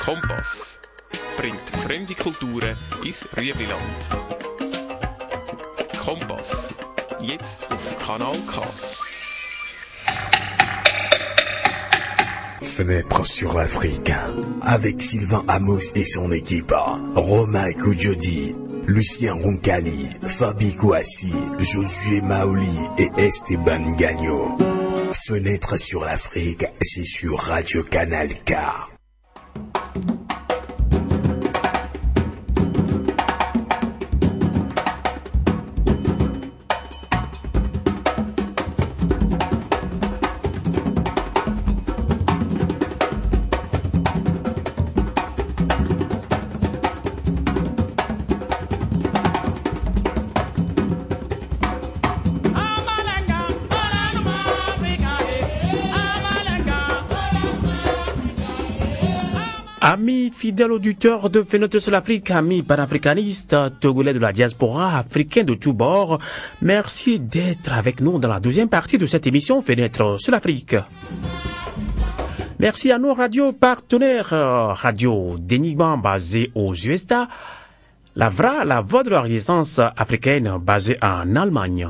Kompass bringt fremde Kulturen ins Rüebliland. Kompass, jetzt auf Kanal K. Fenêtre sur l'Afrique, avec Sylvain Amos et son équipe, Romain Koudjodi, Lucien Roncalli, Fabi Kouassi, Josué Maoli et Esteban Gagno. Fenêtre sur l'Afrique, c'est sur Radio Canal K. Amis fidèles auditeurs de Fenêtre sur l'Afrique, amis panafricanistes, togolais de la diaspora, africains de tous bords, merci d'être avec nous dans la deuxième partie de cette émission Fenêtre sur l'Afrique. Merci à nos radios partenaires, Radio d'Enigma basée aux USA, la VRA, la voix de la résistance africaine basée en Allemagne.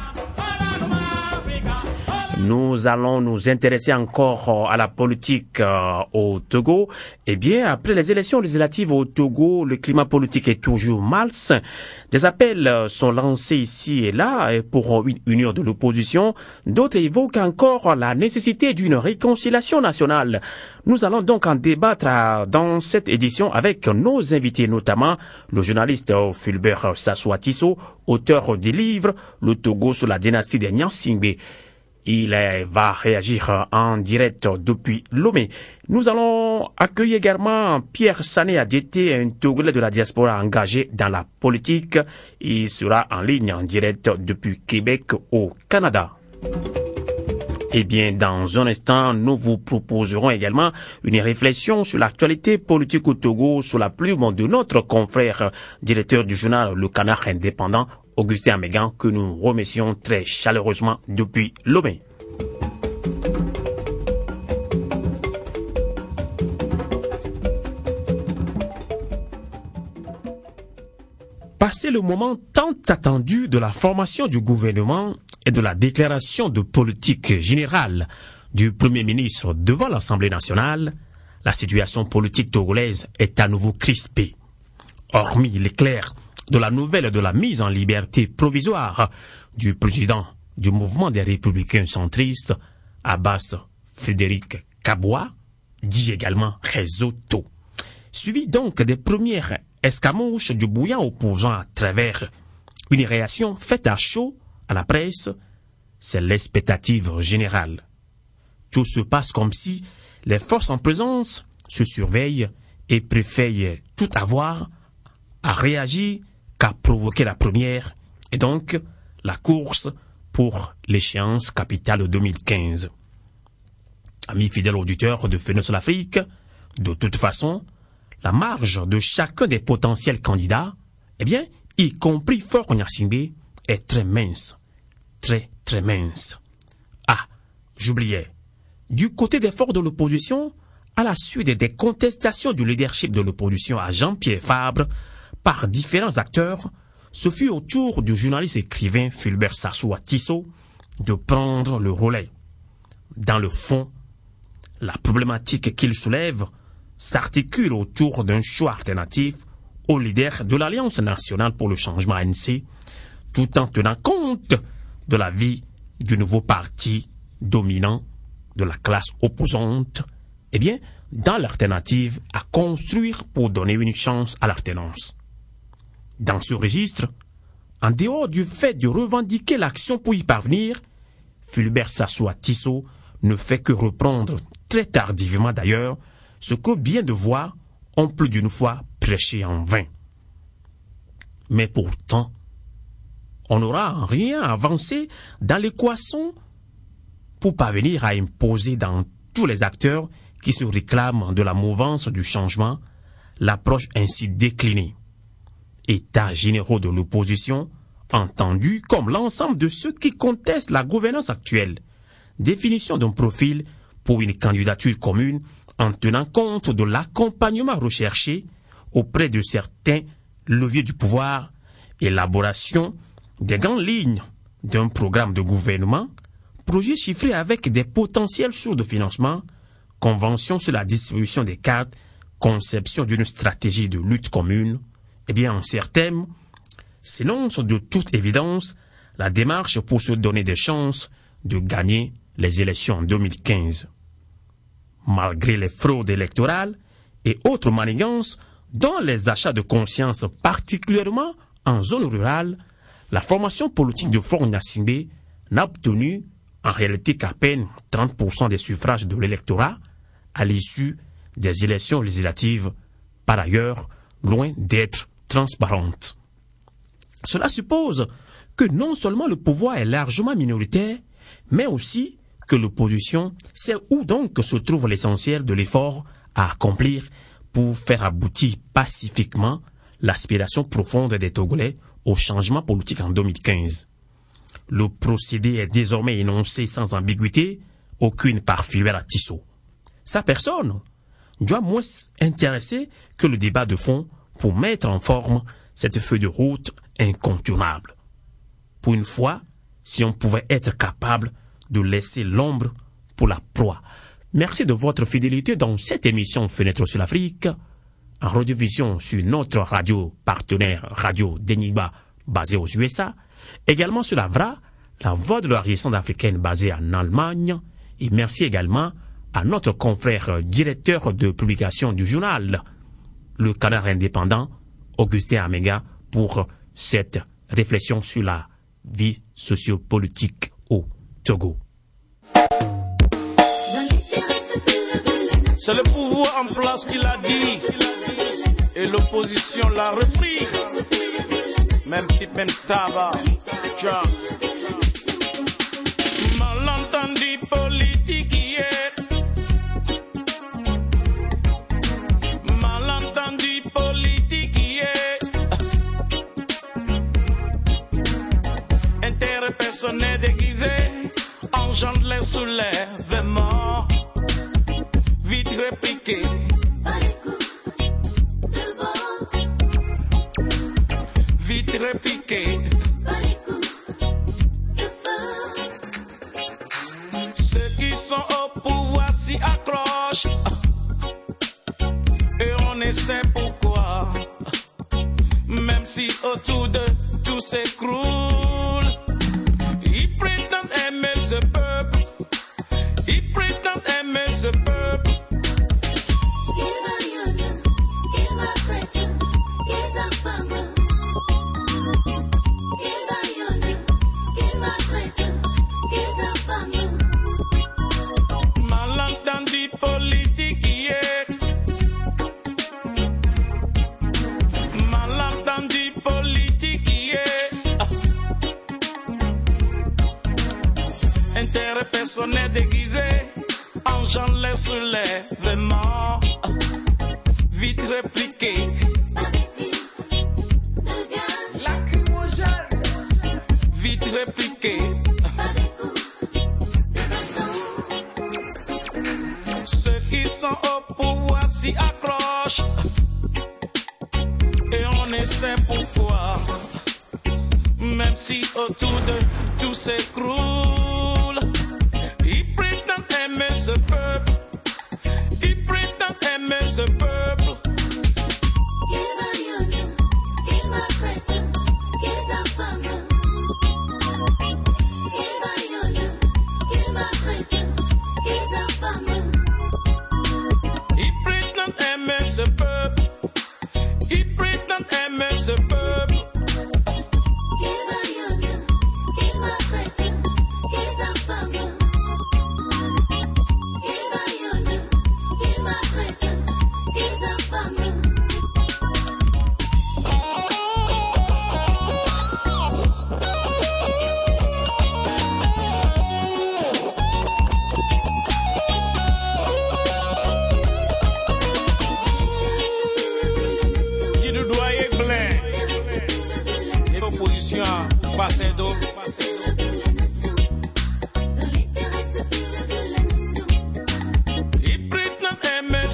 Nous allons nous intéresser encore à la politique au Togo. Eh bien, après les élections législatives au Togo, le climat politique est toujours malsain. Des appels sont lancés ici et là pour unir de l'opposition. D'autres évoquent encore la nécessité d'une réconciliation nationale. Nous allons donc en débattre dans cette édition avec nos invités, notamment le journaliste Fulbert Sassoua-Tisso, auteur du livre « Le Togo sous la dynastie des Nyansingbe ». Il va réagir en direct depuis Lomé. Nous allons accueillir également Pierre Sané Adjete, un Togolais de la diaspora engagé dans la politique. Il sera en ligne en direct depuis Québec au Canada. Eh bien, dans un instant, nous vous proposerons également une réflexion sur l'actualité politique au Togo sous la plume de notre confrère, directeur du journal Le Canard Indépendant, Augustin Amégan, que nous remercions très chaleureusement depuis Lomé. Passé le moment tant attendu de la formation du gouvernement et de la déclaration de politique générale du Premier ministre devant l'Assemblée nationale, la situation politique togolaise est à nouveau crispée. Hormis l'éclair de la nouvelle de la mise en liberté provisoire du président du mouvement des Républicains centristes, Abbas Frédéric Kaboua, dit également Réseauto, suivi donc des premières escamouches du bouillant opposant à travers une réaction faite à chaud à la presse, c'est l'expectative générale. Tout se passe comme si les forces en présence se surveillent et préfèrent tout avoir à réagir qu'à provoquer la première, et donc la course pour l'échéance capitale 2015. Amis fidèles auditeurs de Fenêtre sur l'Afrique, de toute façon, la marge de chacun des potentiels candidats, eh bien, y compris Faure Gnassingbé, est très mince. Très, très mince. Ah, j'oubliais. Du côté des forces de l'opposition, à la suite des contestations du leadership de l'opposition à Jean-Pierre Fabre, par différents acteurs, ce fut au tour du journaliste écrivain Fulbert Sassoua-Tisso de prendre le relais. Dans le fond, la problématique qu'il soulève s'articule autour d'un choix alternatif au leader de l'Alliance nationale pour le changement ANC, tout en tenant compte de la vie du nouveau parti dominant de la classe opposante, eh bien, dans l'alternative à construire pour donner une chance à l'alternance. Dans ce registre, en dehors du fait de revendiquer l'action pour y parvenir, Fulbert Sassoua-Tisso ne fait que reprendre, très tardivement d'ailleurs, ce que bien de voix ont plus d'une fois prêché en vain. Mais pourtant, on n'aura rien avancé dans l'équation pour parvenir à imposer dans tous les acteurs qui se réclament de la mouvance du changement l'approche ainsi déclinée. États généraux de l'opposition, entendus comme l'ensemble de ceux qui contestent la gouvernance actuelle, définition d'un profil pour une candidature commune en tenant compte de l'accompagnement recherché auprès de certains leviers du pouvoir, élaboration des grandes lignes d'un programme de gouvernement, projet chiffré avec des potentielles sources de financement, convention sur la distribution des cartes, conception d'une stratégie de lutte commune, eh bien, en ces termes, s'énonce de toute évidence la démarche pour se donner des chances de gagner les élections en 2015. Malgré les fraudes électorales et autres manigances, dont les achats de conscience, particulièrement en zone rurale, la formation politique de Faure Gnassingbé n'a obtenu en réalité qu'à peine 30% des suffrages de l'électorat à l'issue des élections législatives, par ailleurs loin d'être transparentes. Cela suppose que non seulement le pouvoir est largement minoritaire, mais aussi que l'opposition sait où donc se trouve l'essentiel de l'effort à accomplir pour faire aboutir pacifiquement l'aspiration profonde des Togolais au changement politique en 2015. Le procédé est désormais énoncé sans ambiguïté, aucune parfumière à Tissot. Sa personne doit moins intéresser que le débat de fond pour mettre en forme cette feuille de route incontournable. Pour une fois, si on pouvait être capable de laisser l'ombre pour la proie. Merci de votre fidélité dans cette émission Fenêtre sur l'Afrique, en rediffusion sur notre radio partenaire Radio Denigba basée aux USA, également sur la VRA, la voix de la résistance africaine basée en Allemagne, et merci également à notre confrère directeur de publication du journal, le Canard indépendant, Augustin Améga, pour cette réflexion sur la vie sociopolitique au Togo. C'est le pouvoir en place qui l'a dit et l'opposition l'a repris. Même pipe, même tabac. Malentendu politique hier. Malentendu politique hier. Intérêt personnel déguisé engendre les soulèvements. Vite répliqué. Vite répliqué. Ceux qui sont au pouvoir s'y accrochent. Et on essaie pourquoi. Même si autour de tout s'écroule. Ils prétendent aimer ce peuple. Ils prétendent aimer ce peuple. Malentendu politique hier. Malentendu politique hier. Intérêt personnel déguisé engendre les soulèvements. Vite répliqué. Vite répliqué. Ceux qui sont au pouvoir s'y accrochent. Et on essaie pourquoi. Même si autour de tout s'écroule. Ils prétendent aimer ce peuple. Ils prétendent aimer ce peuple. Ils prétendent aimer ce peuple. Ils prétendent aimer ce peuple.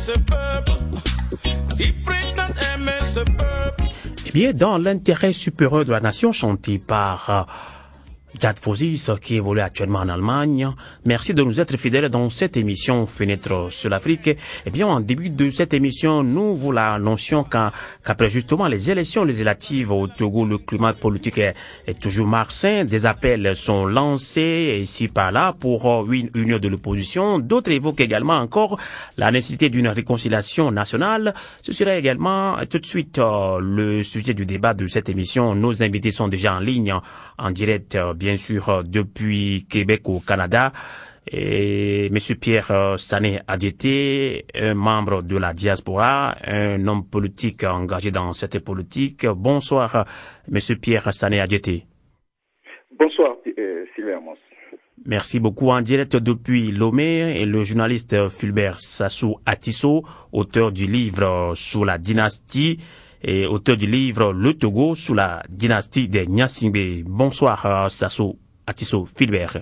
ce peuple. Ils prétendent aimer ce peuple. Eh bien, dans l'intérêt supérieur de la nation, chanté par Jad Fozis, qui évolue actuellement en Allemagne. Merci de nous être fidèles dans cette émission Fenêtre sur l'Afrique. Eh bien, en début de cette émission, nous vous l'annoncions qu'après justement les élections législatives au Togo, le climat politique est toujours malsain. Des appels sont lancés ici par là pour une union de l'opposition. D'autres évoquent également encore la nécessité d'une réconciliation nationale. Ce serait également tout de suite le sujet du débat de cette émission. Nos invités sont déjà en ligne, en direct, bien sûr, depuis Québec au Canada. Et M. Pierre Sané Adjeté, un membre de la diaspora, un homme politique engagé dans cette politique. Bonsoir, M. Pierre Sané Adjeté. Bonsoir, Sylvain Amos. Merci beaucoup. En direct depuis Lomé, et le journaliste Fulbert Sassou Atisso, auteur du livre Sous la dynastie, et auteur du livre Le Togo sous la dynastie des Gnassingbé. Bonsoir, Sassou Atisso Fulbert.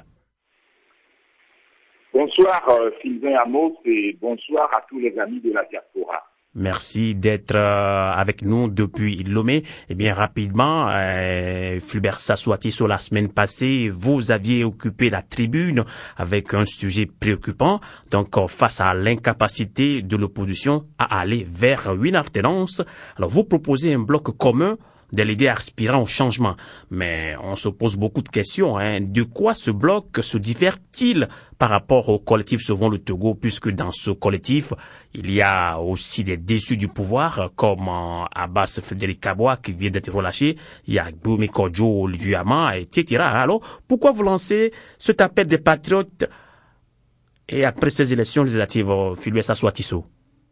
Bonsoir, Sylvain Amos, et bonsoir à tous les amis de la diaspora. Merci d'être avec nous depuis Lomé. Eh bien, rapidement, Fulbert Sassou Atisso, la semaine passée, vous aviez occupé la tribune avec un sujet préoccupant, donc face à l'incapacité de l'opposition à aller vers une alternance. Alors, vous proposez un bloc commun des leaders aspirant au changement. Mais on se pose beaucoup de questions. De quoi ce bloc se diffère-t-il par rapport au collectif Sauvons le Togo, puisque dans ce collectif, il y a aussi des déçus du pouvoir, comme Abbas Frédéric Kaboua, qui vient d'être relâché, il y a Boumi Kodjo, Olivier Ama, etc. Alors, pourquoi vous lancez cet appel des patriotes et après ces élections législatives, Fulbert Sassou Atisso?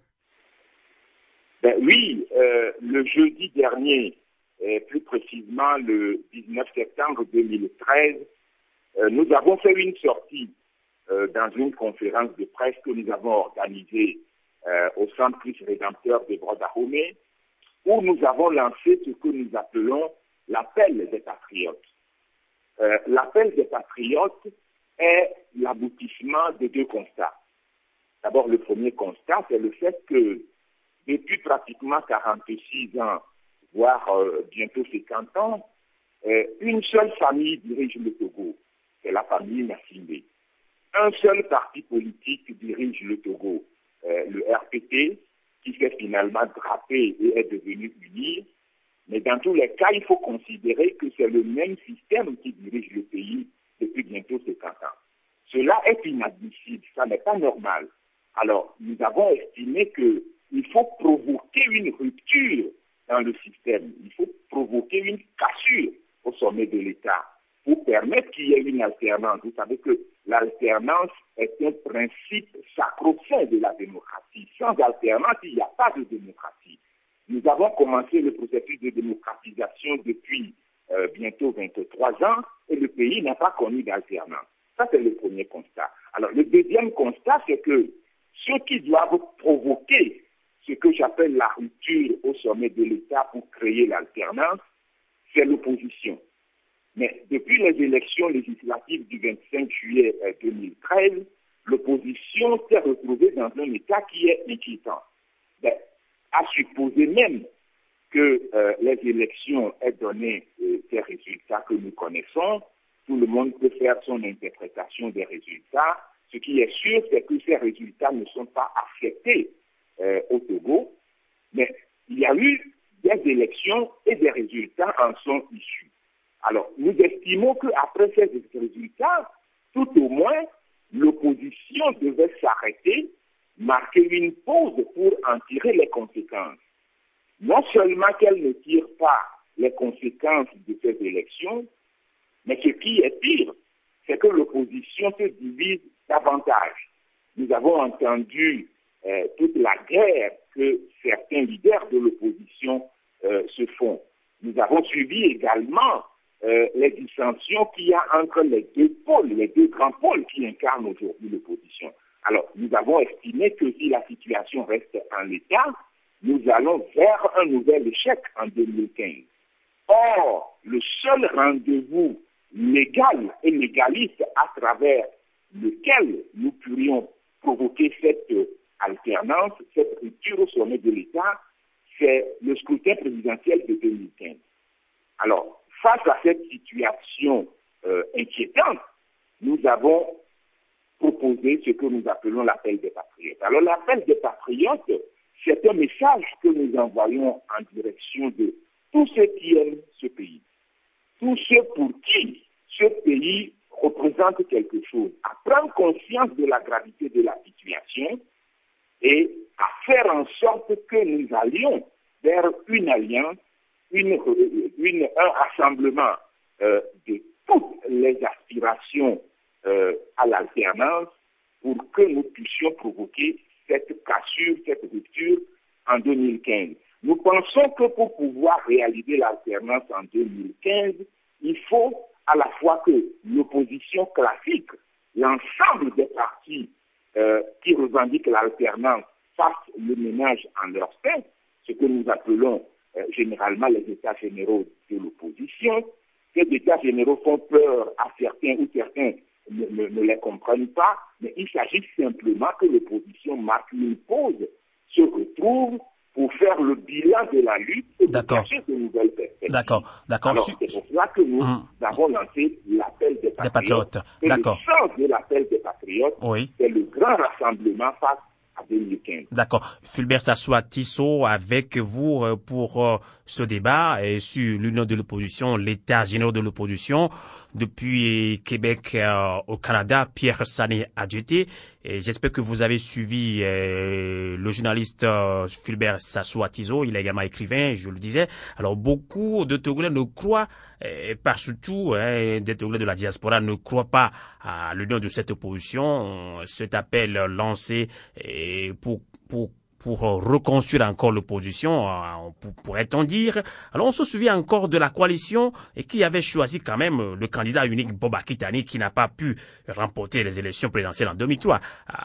Oui, le jeudi dernier, plus précisément le 19 septembre 2013, nous avons fait une sortie dans une conférence de presse que nous avons organisée au Centre Christ Rédempteur de Brodahomé, où nous avons lancé ce que nous appelons l'appel des patriotes. L'appel des patriotes est l'aboutissement de deux constats. D'abord, le premier constat, c'est le fait que depuis pratiquement 46 ans, voire bientôt 50 ans, une seule famille dirige le Togo, c'est la famille Gnassingbé. Un seul parti politique dirige le Togo, le RPT, qui s'est finalement drapé et est devenu uni. Mais dans tous les cas, il faut considérer que c'est le même système qui dirige le pays depuis bientôt 50 ans. Cela est inadmissible, ça n'est pas normal. Alors, nous avons estimé qu'il faut provoquer une rupture dans le système. Il faut provoquer une cassure au sommet de l'État pour permettre qu'il y ait une alternance. Vous savez que l'alternance est un principe sacro-saint de la démocratie. Sans alternance, il n'y a pas de démocratie. Nous avons commencé le processus de démocratisation depuis bientôt 23 ans et le pays n'a pas connu d'alternance. Ça, c'est le premier constat. Alors, le deuxième constat, c'est que ceux qui doivent provoquer ce que j'appelle la rupture au sommet de l'État pour créer l'alternance, c'est l'opposition. Mais depuis les élections législatives du 25 juillet 2013, l'opposition s'est retrouvée dans un état qui est inquiétant. À supposer même que les élections aient donné des résultats que nous connaissons, tout le monde peut faire son interprétation des résultats. Ce qui est sûr, c'est que ces résultats ne sont pas acceptés au Togo, mais il y a eu des élections et des résultats en sont issus. Alors, nous estimons qu'après ces résultats, tout au moins, l'opposition devait s'arrêter, marquer une pause pour en tirer les conséquences. Non seulement qu'elle ne tire pas les conséquences de ces élections, mais ce qui est pire, c'est que l'opposition se divise davantage. Nous avons entendu toute la guerre que certains leaders de l'opposition se font. Nous avons suivi également les dissensions qu'il y a entre les deux pôles, les deux grands pôles qui incarnent aujourd'hui l'opposition. Alors, nous avons estimé que si la situation reste en l'état, nous allons vers un nouvel échec en 2015. Or, le seul rendez-vous légal et légaliste à travers lequel nous pourrions provoquer cette alternance, cette rupture au sommet de l'État, c'est le scrutin présidentiel de 2015. Alors, face à cette situation inquiétante, nous avons proposé ce que nous appelons l'appel des patriotes. Alors, l'appel des patriotes, c'est un message que nous envoyons en direction de tous ceux qui aiment ce pays, tous ceux pour qui ce pays représente quelque chose, à prendre conscience de la gravité de la situation et à faire en sorte que nous allions vers une alliance, un rassemblement de toutes les aspirations à l'alternance pour que nous puissions provoquer cette cassure, cette rupture en 2015. Nous pensons que pour pouvoir réaliser l'alternance en 2015, il faut à la fois que l'opposition classique, l'ensemble des partis qui revendiquent l'alternance fassent le ménage en leur sein, ce que nous appelons généralement les états généraux de l'opposition. Ces états généraux font peur à certains ou certains ne les comprennent pas, mais il s'agit simplement que l'opposition marque une pause, se retrouve pour faire le bilan de la lutte et de chercher de nouvelles perspectives. D'accord. Alors, c'est pour cela que nous avons lancé l'appel des patriotes. Et le sens de l'appel des patriotes, c'est le grand rassemblement face à 2015. D'accord. Fulbert Sassoua-Tissot, avec vous pour ce débat sur l'union de l'opposition, l'état général de l'opposition. Depuis Québec au Canada, Pierre Sané Adjeté. Et j'espère que vous avez suivi le journaliste Fulbert Sassoua-Tissot. Il est également écrivain, je le disais. Alors, beaucoup de Togolais ne croient, pas surtout des Togolais de la diaspora, ne croient pas à l'union de cette opposition. Cet appel lancé pour reconstruire encore l'opposition, pourrait-on dire. Alors on se souvient encore de la coalition et qui avait choisi quand même le candidat unique Bob Akitani qui n'a pas pu remporter les élections présidentielles en 2003.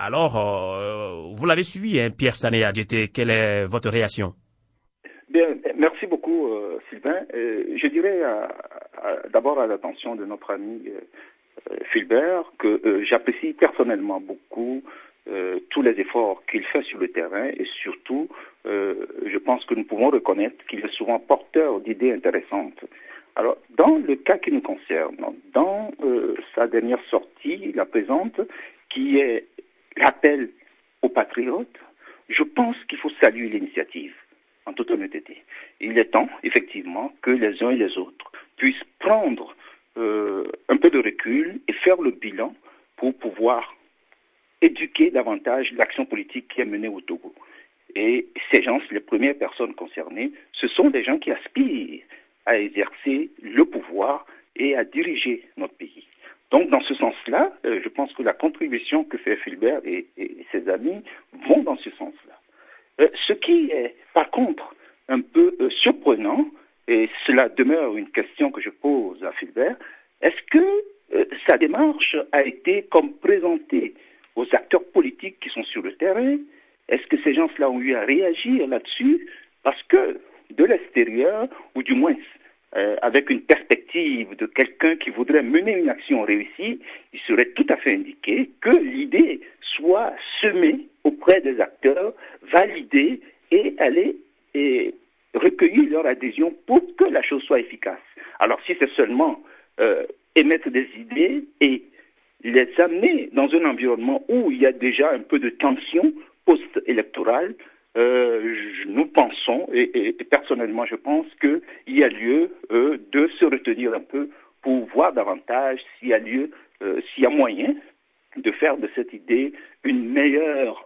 Alors, vous l'avez suivi, Pierre Sané Adjeté, quelle est votre réaction? Bien, merci beaucoup Sylvain. Je dirais d'abord à l'attention de notre ami Fulbert que j'apprécie personnellement beaucoup tous les efforts qu'il fait sur le terrain et surtout, je pense que nous pouvons reconnaître qu'il est souvent porteur d'idées intéressantes. Alors, dans le cas qui nous concerne, dans sa dernière sortie, la présente, qui est l'appel aux patriotes, je pense qu'il faut saluer l'initiative, en toute honnêteté. Il est temps, effectivement, que les uns et les autres puissent prendre un peu de recul et faire le bilan pour pouvoir éduquer davantage l'action politique qui est menée au Togo. Et ces gens, les premières personnes concernées, ce sont des gens qui aspirent à exercer le pouvoir et à diriger notre pays. Donc, dans ce sens-là, je pense que la contribution que fait Fulbert et ses amis vont dans ce sens-là. Ce qui est, par contre, un peu surprenant, et cela demeure une question que je pose à Fulbert, est-ce que sa démarche a été comme présentée aux acteurs politiques qui sont sur le terrain? Est-ce que ces gens-là ont eu à réagir là-dessus? Parce que de l'extérieur, ou du moins avec une perspective de quelqu'un qui voudrait mener une action réussie, il serait tout à fait indiqué que l'idée soit semée auprès des acteurs, validée et aller et recueillir leur adhésion pour que la chose soit efficace. Alors si c'est seulement émettre des idées et les amener dans un environnement où il y a déjà un peu de tension post-électorale, nous pensons, et personnellement je pense qu'il y a lieu de se retenir un peu pour voir davantage s'il y a lieu, s'il y a moyen de faire de cette idée un meilleur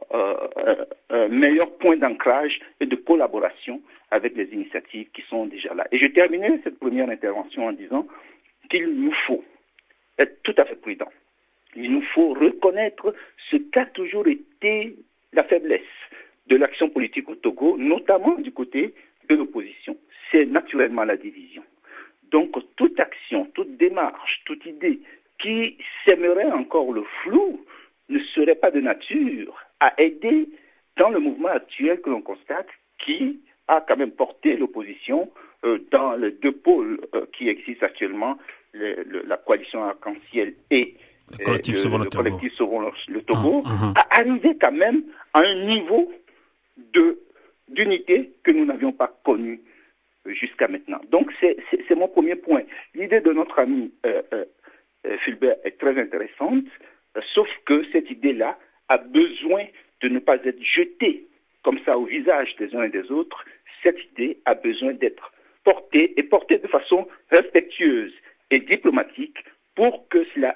point d'ancrage et de collaboration avec les initiatives qui sont déjà là. Et je terminerai cette première intervention en disant qu'il nous faut être tout à fait prudents. Il nous faut reconnaître ce qu'a toujours été la faiblesse de l'action politique au Togo, notamment du côté de l'opposition. C'est naturellement la division. Donc, toute action, toute démarche, toute idée qui sèmerait encore le flou ne serait pas de nature à aider dans le mouvement actuel que l'on constate, qui a quand même porté l'opposition dans les deux pôles qui existent actuellement, la coalition arc-en-ciel et le collectif Sauvons le Togo, à arriver quand même à un niveau d'unité que nous n'avions pas connu jusqu'à maintenant. Donc c'est mon premier point. L'idée de notre ami Fulbert est très intéressante, sauf que cette idée-là a besoin de ne pas être jetée comme ça au visage des uns et des autres. Cette idée a besoin d'être portée de façon respectueuse et diplomatique pour que cela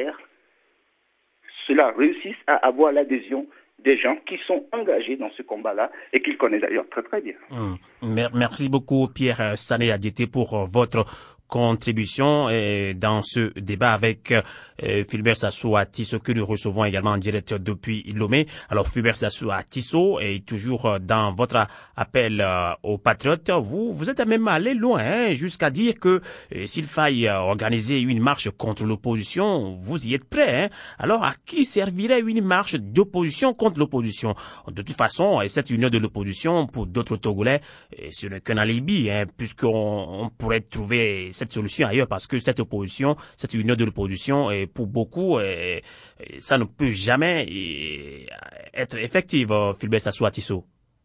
réussisse à avoir l'adhésion des gens qui sont engagés dans ce combat-là et qu'ils connaissent d'ailleurs très très bien. Merci beaucoup Pierre Sané Adjeté pour votre contribution dans ce débat avec Fulbert Sassou Atisso que nous recevons également en direct depuis Lomé. Alors Fulbert Sassou Atisso est toujours dans votre appel aux patriotes. Vous êtes même allé loin jusqu'à dire que s'il faille organiser une marche contre l'opposition, vous y êtes prêt. Alors à qui servirait une marche d'opposition contre l'opposition? De toute façon, cette union de l'opposition pour d'autres Togolais, ce n'est qu'un alibi, puisqu'on pourrait trouver cette solution ailleurs, parce que cette union de l'opposition, pour beaucoup, ça ne peut jamais être effective, Fulbert Sassou Atisso.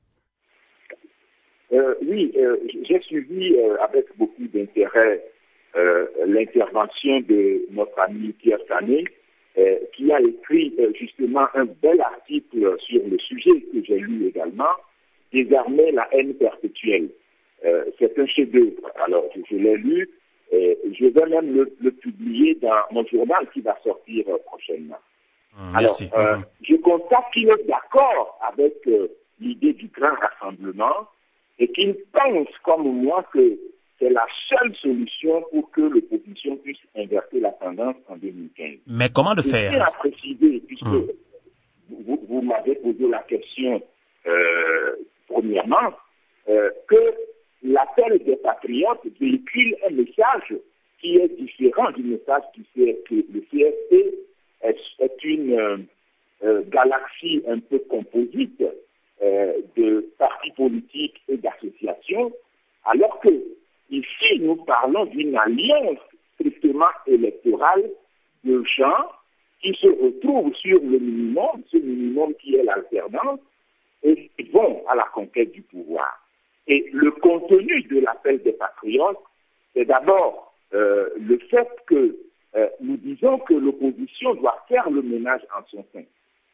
Oui, j'ai suivi avec beaucoup d'intérêt l'intervention de notre ami Pierre Sané, qui a écrit justement un bel article sur le sujet que j'ai lu également, Désarmer la haine perpétuelle. C'est un chef-d'œuvre. Alors, je l'ai lu. Je vais même le publier dans mon journal qui va sortir prochainement. Alors, je constate qu'il est d'accord avec l'idée du grand rassemblement et qu'il pense comme moi que c'est la seule solution pour que l'opposition puisse inverser la tendance en 2015. Mais comment le faire? Je tiens à préciser, puisque vous m'avez posé la question premièrement, que l'appel des patriotes véhicule un message qui est différent du message du CFP. Le CFP est une galaxie un peu composite de partis politiques et d'associations, alors que ici nous parlons d'une alliance strictement électorale de gens qui se retrouvent sur le minimum, ce minimum qui est l'alternance, et qui vont à la conquête du pouvoir. Et le contenu de l'appel des patriotes, c'est d'abord le fait que nous disons que l'opposition doit faire le ménage en son sein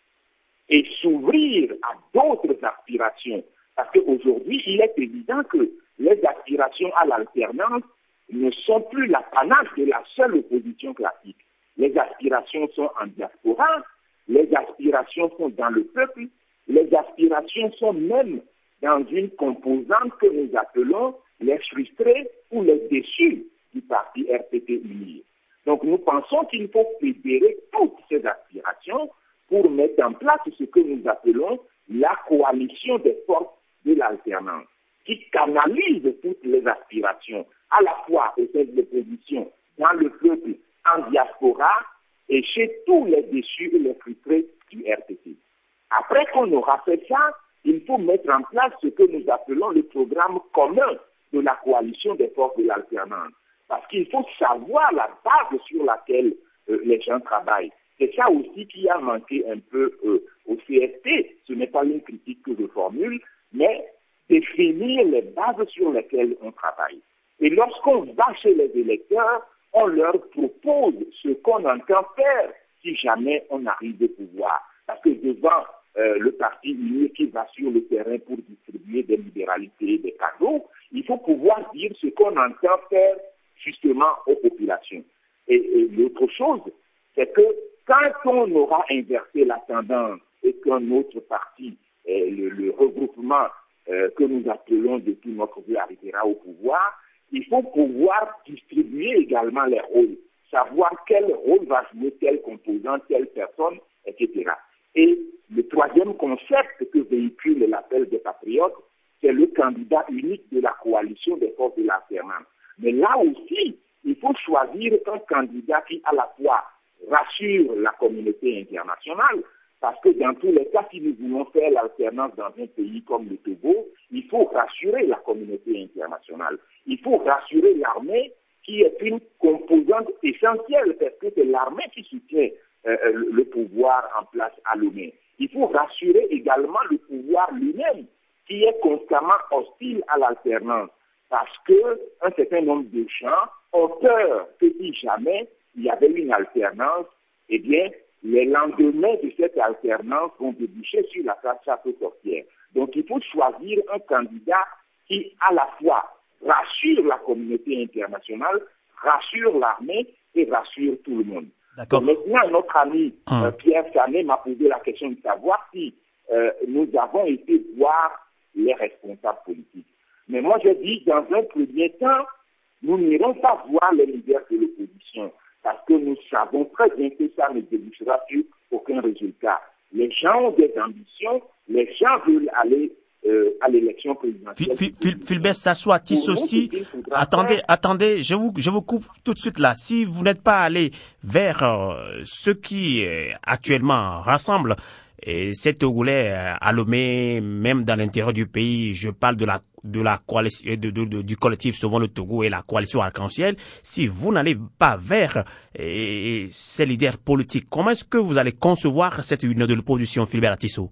et s'ouvrir à d'autres aspirations. Parce qu'aujourd'hui, il est évident que les aspirations à l'alternance ne sont plus l'apanage de la seule opposition classique. Les aspirations sont en diaspora, les aspirations sont dans le peuple, les aspirations sont même dans une composante que nous appelons les frustrés ou les déçus du parti RPP uni. Donc nous pensons qu'il faut fédérer toutes ces aspirations pour mettre en place ce que nous appelons la coalition des forces de l'alternance, qui canalise toutes les aspirations, à la fois au sein de l'opposition, dans le peuple, en diaspora, et chez tous les déçus et les frustrés du RPP. Après qu'on aura fait ça, il faut mettre en place ce que nous appelons le programme commun de la coalition des forces de l'alternance. Parce qu'il faut savoir la base sur laquelle les gens travaillent. C'est ça aussi qui a manqué un peu au CFP. Ce n'est pas une critique que je formule, mais définir les bases sur lesquelles on travaille. Et lorsqu'on va chez les électeurs, on leur propose ce qu'on entend faire si jamais on arrive au pouvoir. Parce que devant le parti uni qui va sur le terrain pour distribuer des libéralités, des cadeaux, il faut pouvoir dire ce qu'on entend faire justement aux populations. Et l'autre chose, c'est que quand on aura inversé la tendance et qu'un autre parti, le regroupement que nous appelons de tout notre vie arrivera au pouvoir, il faut pouvoir distribuer également les rôles, savoir quel rôle va jouer telle composante, telle personne, etc. Et le troisième concept que véhicule l'appel des patriotes, c'est le candidat unique de la coalition des forces de l'alternance. Mais là aussi, il faut choisir un candidat qui à la fois rassure la communauté internationale, parce que dans tous les cas, si nous voulons faire l'alternance dans un pays comme le Togo, il faut rassurer la communauté internationale. Il faut rassurer l'armée qui est une composante essentielle, parce que c'est l'armée qui soutient le pouvoir en place à Lomé. Il faut rassurer également le pouvoir lui-même, qui est constamment hostile à l'alternance, parce qu'un certain nombre de gens ont peur que si jamais il y avait une alternance, eh bien, les lendemains de cette alternance vont déboucher sur la chasse aux sorcières. Donc, il faut choisir un candidat qui, à la fois, rassure la communauté internationale, rassure l'armée et rassure tout le monde. D'accord. Donc, maintenant, notre ami Pierre Sané m'a posé la question de savoir si nous avons été voir les responsables politiques. Mais moi, je dis, dans un premier temps, nous n'irons pas voir les leaders de l'opposition, parce que nous savons très bien que ça ne débouchera sur aucun résultat. Les gens ont des ambitions, les gens veulent aller à l'élection présidentielle. Filbert Sassoatis aussi. Attendez, je vous coupe tout de suite là. Si vous n'êtes pas allé vers ce qui actuellement rassemble ces Togolais à Lomé, même dans l'intérieur du pays, je parle de la coalition du collectif Sauvons le Togo et la coalition Arc-en-Ciel. Si vous n'allez pas vers ces leaders politiques, comment est-ce que vous allez concevoir cette union de l'opposition, Filbert Tissot?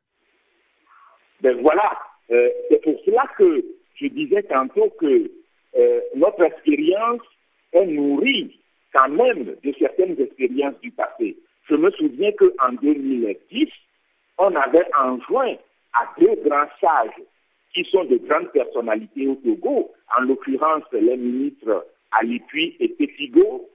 Ben voilà, c'est pour cela que je disais tantôt que notre expérience est nourrie quand même de certaines expériences du passé. Je me souviens qu'en 2010, on avait enjoint à deux grands sages qui sont de grandes personnalités au Togo, en l'occurrence les ministres Alipui et Péfigo,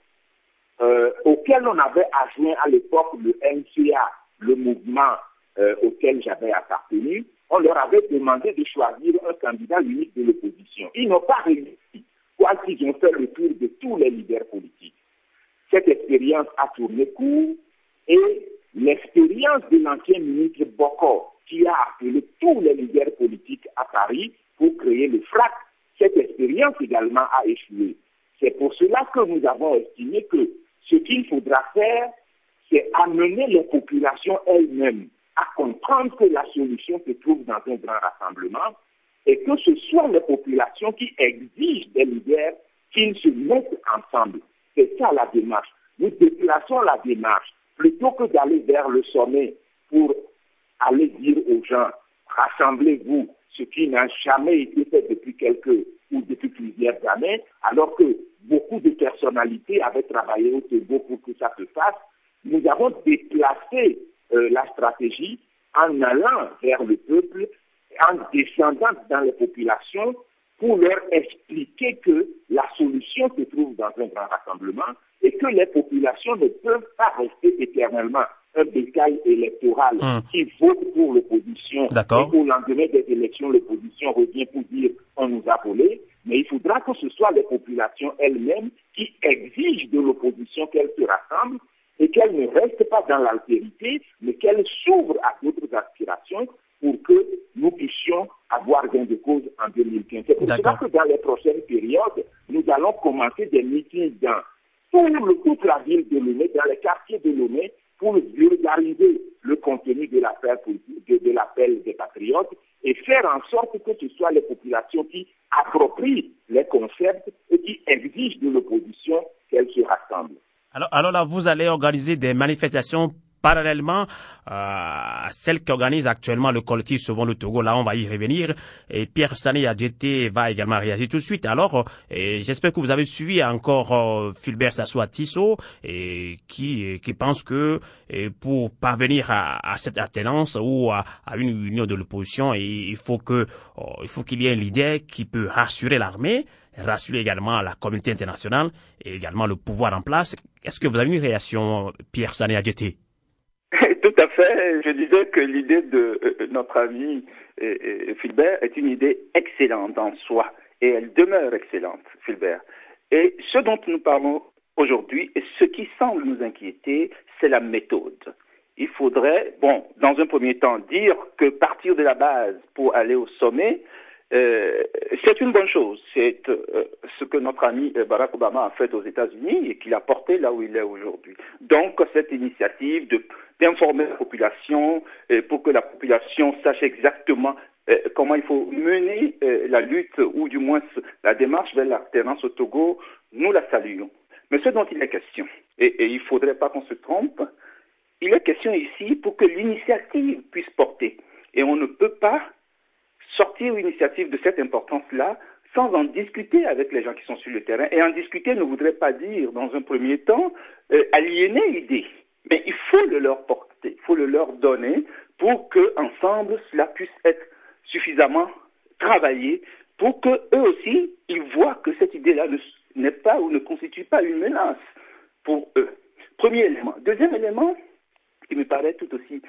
auxquels on avait adjoint à l'époque le MCA, le mouvement auquel j'avais appartenu. On leur avait demandé de choisir un candidat unique de l'opposition. Ils n'ont pas réussi, quoiqu'ils ont fait le tour de tous les leaders politiques. Cette expérience a tourné court et l'expérience de l'ancien ministre Boko, qui a appelé tous les leaders politiques à Paris pour créer le FRAC, cette expérience également a échoué. C'est pour cela que nous avons estimé que ce qu'il faudra faire, c'est amener les populations elles-mêmes à comprendre que la solution se trouve dans un grand rassemblement et que ce soit les populations qui exigent des leaders qu'ils se mettent ensemble. C'est ça la démarche. Nous déplaçons la démarche plutôt que d'aller vers le sommet pour aller dire aux gens rassemblez-vous, ce qui n'a jamais été fait depuis plusieurs années, alors que beaucoup de personnalités avaient travaillé au Togo pour que ça se fasse. Nous avons déplacé la stratégie en allant vers le peuple, en descendant dans les populations pour leur expliquer que la solution se trouve dans un grand rassemblement et que les populations ne peuvent pas rester éternellement un bétail électoral qui vote pour l'opposition. D'accord. Et au lendemain des élections, l'opposition revient pour dire on nous a volé. Mais il faudra que ce soit les populations elles-mêmes qui exigent de l'opposition qu'elle se rassemble et qu'elle ne reste pas dans l'altérité, mais qu'elle s'ouvre à d'autres aspirations pour que nous puissions avoir gain de cause en 2015. C'est pour cela que dans les prochaines périodes, nous allons commencer des meetings dans toute la ville de Lomé, dans les quartiers de Lomé, pour vulgariser le contenu de l'appel des patriotes et faire en sorte que ce soit les populations qui approprient les concepts et qui exigent de l'opposition qu'elle se rassemble. Alors là, vous allez organiser des manifestations parallèlement à celle qu'organise actuellement le collectif Sauvons le Togo. Là, on va y revenir. Et Pierre Sané Adjeté va également réagir tout de suite. Alors, j'espère que vous avez suivi encore Filbert Sassoatis qui pense que pour parvenir à cette alternance ou à une union de l'opposition, il faut qu'il y ait un leader qui peut rassurer l'armée, rassurer également la communauté internationale et également le pouvoir en place. Est-ce que vous avez une réaction, Pierre Sané Adjeté? Tout à fait. Je disais que l'idée de notre ami Filbert est une idée excellente en soi et elle demeure excellente, Filbert. Et ce dont nous parlons aujourd'hui et ce qui semble nous inquiéter, c'est la méthode. Il faudrait, dans un premier temps, dire que partir de la base pour aller au sommet, c'est une bonne chose. C'est ce que notre ami Barack Obama a fait aux États-Unis et qu'il a porté là où il est aujourd'hui. Donc, cette initiative d'informer la population pour que la population sache exactement comment il faut mener la lutte ou du moins la démarche vers l'alternance au Togo, nous la saluons. Mais ce dont il est question, et il ne faudrait pas qu'on se trompe, il est question ici pour que l'initiative puisse porter. Et on ne peut pas sortir une initiative de cette importance-là sans en discuter avec les gens qui sont sur le terrain. Et en discuter ne voudrait pas dire, dans un premier temps, aliéner l'idée. Mais il faut le leur porter, il faut le leur donner pour qu'ensemble, cela puisse être suffisamment travaillé pour qu'eux aussi, ils voient que cette idée-là n'est pas ou ne constitue pas une menace pour eux. Premier élément. Deuxième élément, qui me paraît tout aussi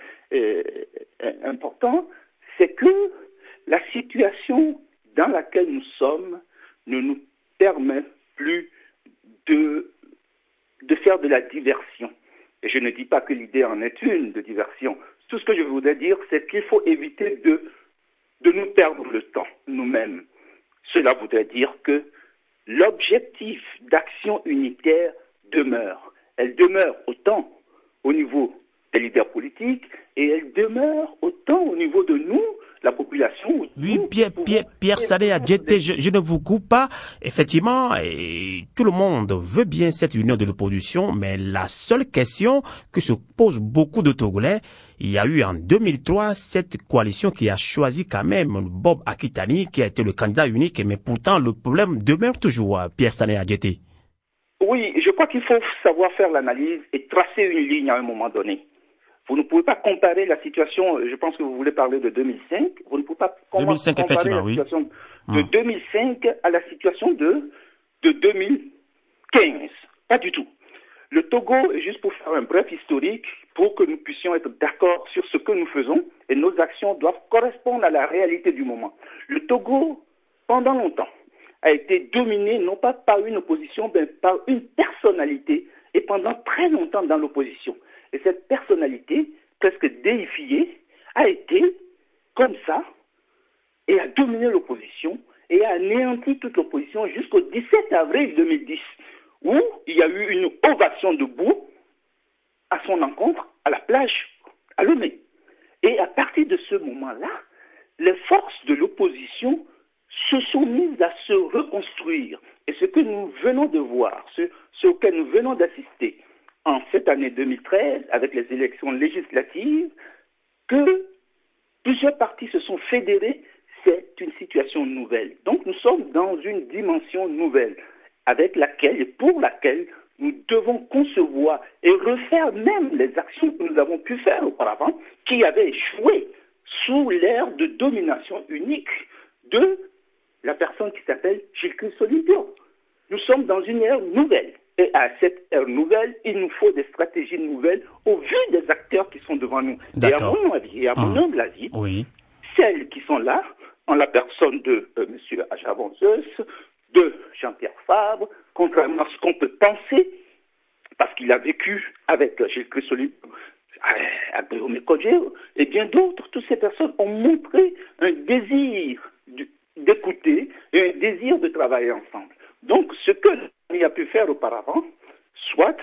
important, c'est que la situation dans laquelle nous sommes ne nous permet plus de faire de la diversion. Et je ne dis pas que l'idée en est une de diversion. Tout ce que je voudrais dire, c'est qu'il faut éviter de nous perdre le temps nous-mêmes. Cela voudrait dire que l'objectif d'action unitaire demeure. Elle demeure autant au niveau des leaders politiques et elle demeure autant au niveau de nous, la population. Oui, Pierre Sané Adjeté, je ne vous coupe pas. Effectivement, tout le monde veut bien cette union de l'opposition, mais la seule question que se posent beaucoup de Togolais, il y a eu en 2003 cette coalition qui a choisi quand même Bob Akitani, qui a été le candidat unique, mais pourtant le problème demeure toujours, Pierre Sané Adjeté. Oui, je crois qu'il faut savoir faire l'analyse et tracer une ligne à un moment donné. Vous ne pouvez pas comparer la situation, je pense que vous voulez parler de 2005, vous ne pouvez pas comparer la situation de 2005 à la situation de 2015. Pas du tout. Le Togo, juste pour faire un bref historique, pour que nous puissions être d'accord sur ce que nous faisons, et nos actions doivent correspondre à la réalité du moment. Le Togo, pendant longtemps, a été dominé non pas par une opposition, mais par une personnalité, et pendant très longtemps dans l'opposition. Et cette personnalité, presque déifiée, a été comme ça, et a dominé l'opposition, et a anéanti toute l'opposition jusqu'au 17 avril 2010, où il y a eu une ovation debout à son encontre, à la plage, à Lomé. Et à partir de ce moment-là, les forces de l'opposition se sont mises à se reconstruire. Et ce que nous venons de voir, ce auquel nous venons d'assister en cette année 2013, avec les élections législatives, que plusieurs partis se sont fédérés, c'est une situation nouvelle. Donc nous sommes dans une dimension nouvelle, avec laquelle et pour laquelle nous devons concevoir et refaire même les actions que nous avons pu faire auparavant, qui avaient échoué sous l'ère de domination unique de la personne qui s'appelle Gilles Solidio. Nous sommes dans une ère nouvelle. Et à cette ère nouvelle, il nous faut des stratégies nouvelles au vu des acteurs qui sont devant nous. D'accord. Et à mon avis, et à mon humble avis, oui, celles qui sont là, en la personne de M. Ajavanzeus, de Jean-Pierre Fabre, contrairement à ce qu'on peut penser, parce qu'il a vécu avec Gilles Solidio, Abdoume Kodjeo et bien d'autres, toutes ces personnes ont montré un désir d'écouter et un désir de travailler ensemble. Donc, ce que l'ami a pu faire auparavant, soit,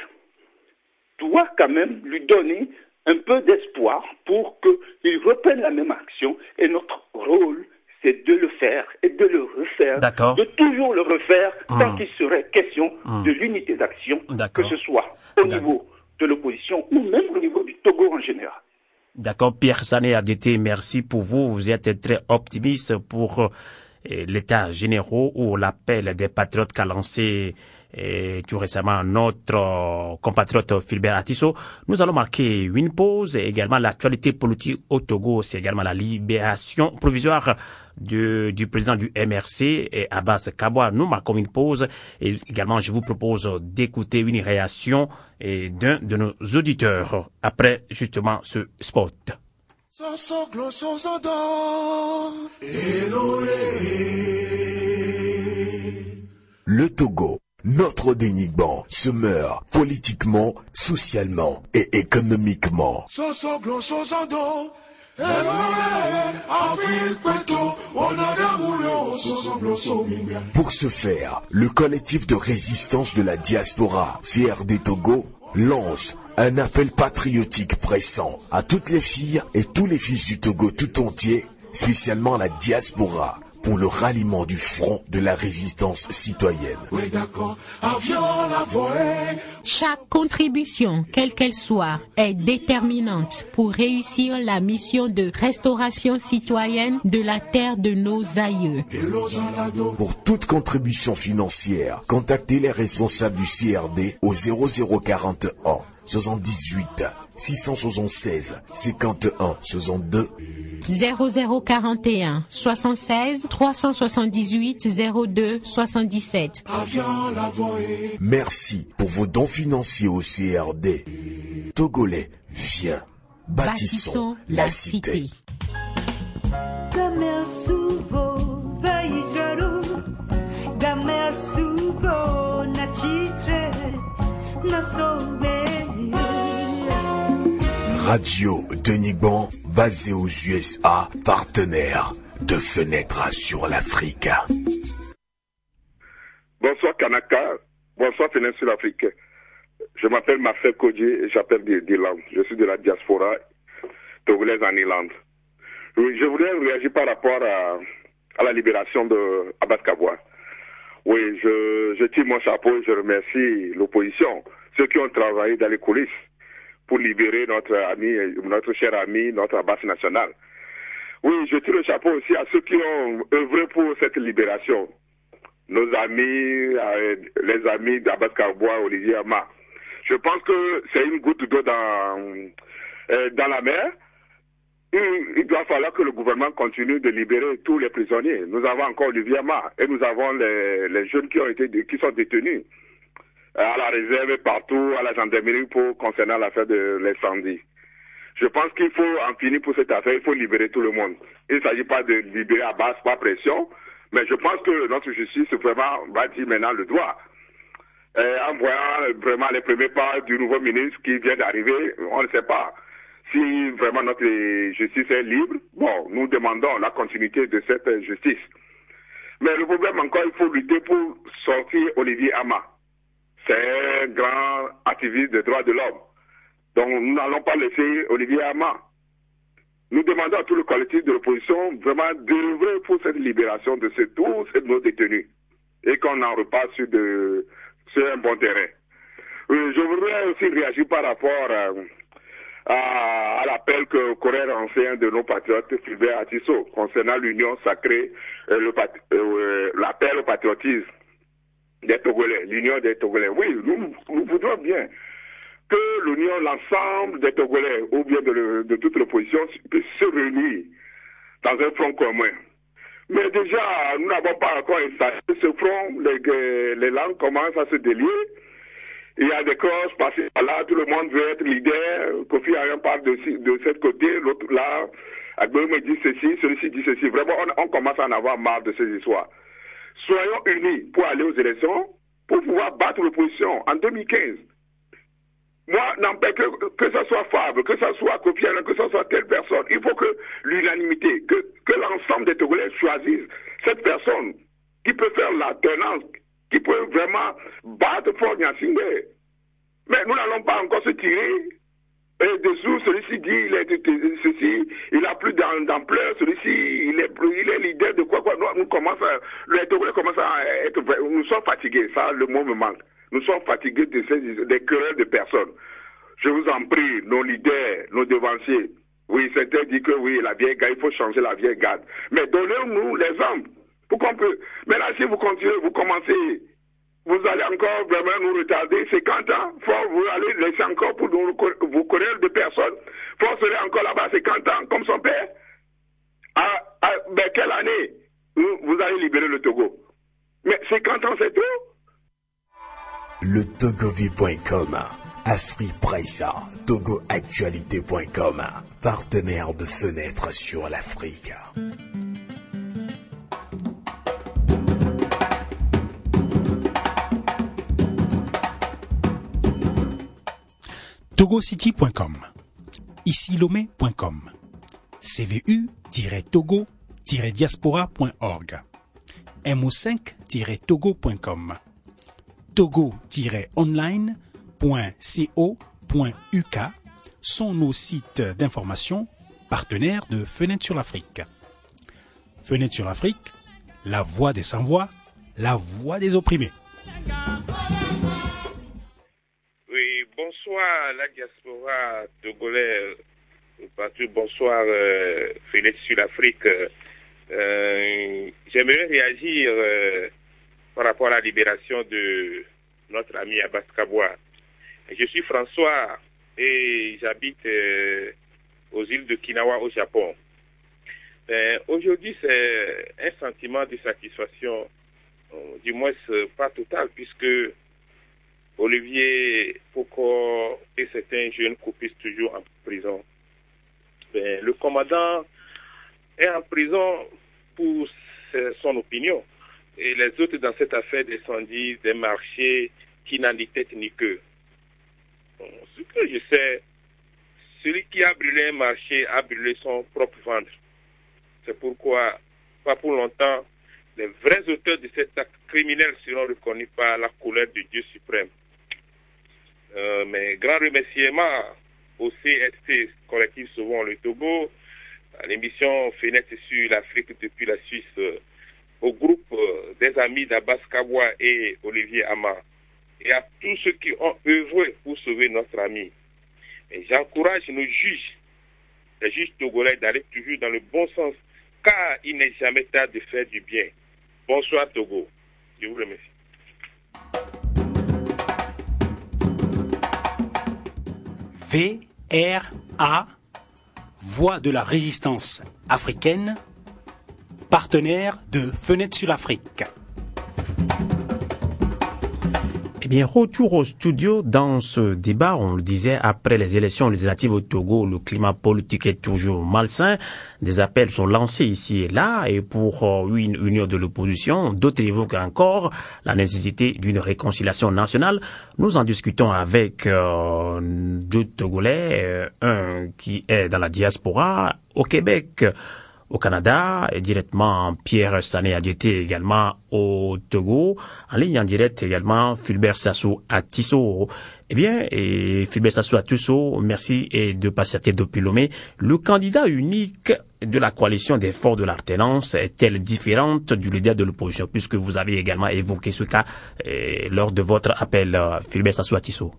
doit quand même lui donner un peu d'espoir pour qu'il reprenne la même action. Et notre rôle, c'est de le faire et de le refaire, de toujours le refaire tant qu'il serait question de l'unité d'action, que ce soit au niveau de l'opposition ou même au niveau du Togo en général. D'accord, Pierre Sané Adjeté, merci pour vous. Vous êtes très optimiste pour l'état général ou l'appel des patriotes qu'a lancé tout récemment notre compatriote Philbert Atisso. Nous allons marquer une pause et également l'actualité politique au Togo, c'est également la libération provisoire du président du MRC, Abbas Kabwa. Nous marquons une pause et également je vous propose d'écouter une réaction d'un de nos auditeurs après justement ce spot. Le Togo, notre dénigrement, se meurt politiquement, socialement et économiquement. Pour ce faire, le collectif de résistance de la diaspora, CRD Togo, lance un appel patriotique pressant à toutes les filles et tous les fils du Togo tout entier, spécialement la diaspora, pour le ralliement du front de la résistance citoyenne. Chaque contribution, quelle qu'elle soit, est déterminante pour réussir la mission de restauration citoyenne de la terre de nos aïeux. Pour toute contribution financière, contactez les responsables du CRD au 0041 78 676 51 62 0041 76 378 02 77. Merci pour vos dons financiers au CRD. Togolais, viens, bâtissons la cité. Radio Denigban, basé aux USA, partenaire de Fenêtre sur l'Afrique. Bonsoir Kanaka, bonsoir Fenêtre sur l'Afrique. Je m'appelle Marcel Kodje et j'appelle d'Irlande. Je suis de la diaspora togolaise en Irlande. Oui, je voulais réagir par rapport à la libération de Abbas Kabwa. Oui, je tire mon chapeau et je remercie l'opposition, ceux qui ont travaillé dans les coulisses pour libérer notre cher ami, notre Abbas national. Oui, je tire le chapeau aussi à ceux qui ont œuvré pour cette libération. Nos amis, les amis d'Abbas Kabwa, Olivier Ama. Je pense que c'est une goutte d'eau dans la mer. Il doit falloir que le gouvernement continue de libérer tous les prisonniers. Nous avons encore Olivier Ama et nous avons les jeunes qui sont détenus à la réserve et partout, à la gendarmerie concernant l'affaire de l'incendie. Je pense qu'il faut en finir pour cette affaire, il faut libérer tout le monde. Il ne s'agit pas de libérer à base, pas pression, mais je pense que notre justice vraiment va dire maintenant le droit. En voyant vraiment les premiers pas du nouveau ministre qui vient d'arriver, on ne sait pas si vraiment notre justice est libre. Bon, nous demandons la continuité de cette justice. Mais le problème encore, il faut lutter pour sortir Olivier Ama. C'est un grand activiste des droits de l'homme. Donc nous n'allons pas laisser Olivier Ama. Nous demandons à tout le collectif de l'opposition vraiment d'œuvrer pour cette libération de tous nos détenus et qu'on en repasse sur un bon terrain. Je voudrais aussi réagir par rapport à l'appel qu'aurait lancé un de nos patriotes, Fulbert Atisso, concernant l'union sacrée, l'appel au patriotisme des Togolais, l'union des Togolais. Oui, nous voudrons bien que l'union, l'ensemble des Togolais, ou bien de toute l'opposition, puisse se réunir dans un front commun. Mais déjà, nous n'avons pas encore installé ce front, les langues commencent à se délier. Il y a des causes passées par là, tout le monde veut être leader, Kofi Annan parle de cette côté, l'autre là, Agboume dit ceci, celui-ci dit ceci. Vraiment, on commence à en avoir marre de ces histoires. Soyons unis pour aller aux élections, pour pouvoir battre l'opposition en 2015. Moi, n'empêche que ce soit Fabre, que ce soit Kofi Annan, que ce soit telle personne, il faut que l'unanimité, que l'ensemble des Togolais choisissent cette personne qui peut faire l'alternance, qui peut vraiment battre Fort Gnassingbé. Mais nous n'allons pas encore se tirer dessous. Celui-ci dit il est ceci, il a plus d'ampleur, celui-ci il est leader de quoi. Les Togolais commencent à être, nous sommes fatigués, ça le mot me manque. Nous sommes fatigués des querelles de personnes. Je vous en prie, nos leaders, nos devanciers, oui, certains disent que oui, la vieille garde, il faut changer la vieille garde. Mais donnez-nous l'exemple. Pour qu'on peut. Mais là, si vous continuez, vous commencez, vous allez encore vraiment nous retarder 50 ans. Vous allez laisser encore pour vos querelles de personnes. Faut serait encore là-bas 50 ans, comme son père. Ben, quelle année vous allez libérer le Togo? Mais 50 ans, c'est tout. Le Togovie.com, Afri Praïsa, TogoActualité.com, partenaire de Fenêtre sur l'Afrique. TogoCity.com, IciLomé.com, CVU-Togo-Diaspora.org, MO5-Togo.com, Togo-Online.co.uk sont nos sites d'information partenaires de Fenêtre sur l'Afrique. Fenêtre sur l'Afrique la voix des sans-voix, la voix des opprimés. Oui, bonsoir la diaspora togolais, bonsoir Fenêtre sur l'Afrique. J'aimerais réagir par rapport à la libération de notre ami Abbas Kabwa. Je suis François et j'habite aux îles de Kinawa au Japon. Aujourd'hui, c'est un sentiment de satisfaction, du moins pas total, puisque Olivier Pokor et certains jeunes coupissent toujours en prison. Le commandant est en prison pour son opinion. Et les autres dans cette affaire d'incendie des marchés qui n'ont ni tête ni queue. Ce que je sais, celui qui a brûlé un marché a brûlé son propre ventre. C'est pourquoi, pas pour longtemps, les vrais auteurs de cet acte criminel seront reconnus par la colère de Dieu suprême. Mes grands remerciements au CST, Collectif Sauvons le Togo, à l'émission Fenêtre sur l'Afrique depuis la Suisse, au groupe des amis d'Abbas Kabwa et Olivier Ama, et à tous ceux qui ont œuvré pour sauver notre ami. Et j'encourage nos juges, les juges togolais, d'aller toujours dans le bon sens, car il n'est jamais tard de faire du bien. Bonsoir Togo. Je vous remercie. VRA, Voix de la résistance africaine, partenaire de Fenêtre sur l'Afrique. Eh bien, retour au studio dans ce débat. On le disait, après les élections législatives au Togo, le climat politique est toujours malsain. Des appels sont lancés ici et là, et pour une union de l'opposition, d'autres évoquent encore la nécessité d'une réconciliation nationale. Nous en discutons avec deux Togolais, un qui est dans la diaspora au Québec, au Canada, et directement Pierre Sané Adjeté également au Togo, en ligne en direct également Fulbert Sassou Atisso. Eh bien, et Fulbert Sassou Atisso, merci et de passer depuis Lomé. Le candidat unique de la coalition des forces de l'alternance est-elle différente du leader de l'opposition, puisque vous avez également évoqué ce cas lors de votre appel, Fulbert Sassou Atisso?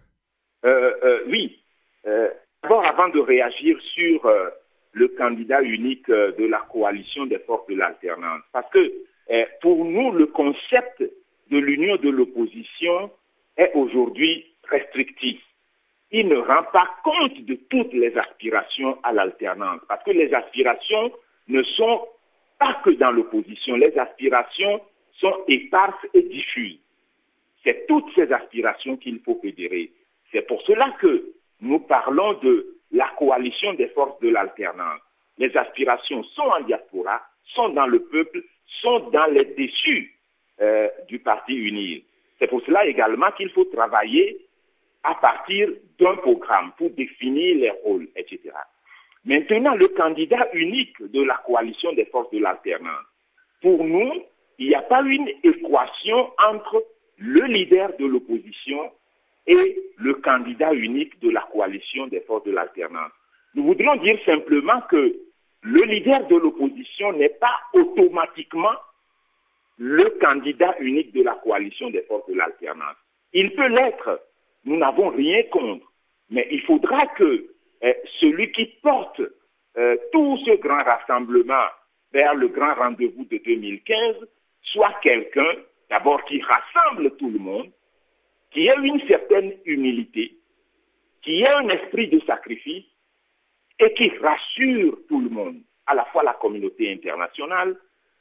Oui. D'abord, avant de réagir sur le candidat unique de la coalition des forces de l'alternance. Parce que pour nous, le concept de l'union de l'opposition est aujourd'hui restrictif. Il ne rend pas compte de toutes les aspirations à l'alternance. Parce que les aspirations ne sont pas que dans l'opposition. Les aspirations sont éparses et diffuses. C'est toutes ces aspirations qu'il faut fédérer. C'est pour cela que nous parlons de la coalition des forces de l'alternance. Les aspirations sont en diaspora, sont dans le peuple, sont dans les déçus du parti uni. C'est pour cela également qu'il faut travailler à partir d'un programme pour définir les rôles, etc. Maintenant, le candidat unique de la coalition des forces de l'alternance. Pour nous, il n'y a pas une équation entre le leader de l'opposition et le candidat unique de la coalition des forces de l'alternance. Nous voudrions dire simplement que le leader de l'opposition n'est pas automatiquement le candidat unique de la coalition des forces de l'alternance. Il peut l'être, nous n'avons rien contre, mais il faudra que celui qui porte tout ce grand rassemblement vers le grand rendez-vous de 2015 soit quelqu'un, d'abord, qui rassemble tout le monde, qui ait une certaine humilité, qui ait un esprit de sacrifice et qui rassure tout le monde, à la fois la communauté internationale,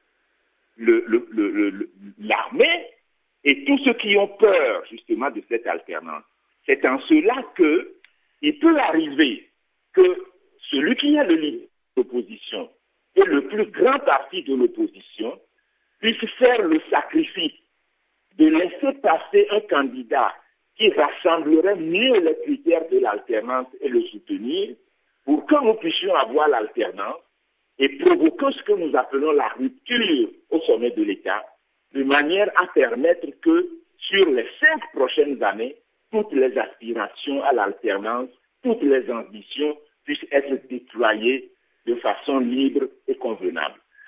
l'armée et tous ceux qui ont peur justement de cette alternance. C'est en cela qu'il peut arriver que celui qui est le leader de l'opposition et le plus grand parti de l'opposition puisse faire le sacrifice de laisser passer un candidat qui rassemblerait mieux les critères de l'alternance et le soutenir pour que nous puissions avoir l'alternance et provoquer ce que nous appelons la rupture au sommet de l'État, de manière à permettre que sur les 5 prochaines années, toutes les aspirations à l'alternance, toutes les ambitions puissent être déployées de façon libre et convenable.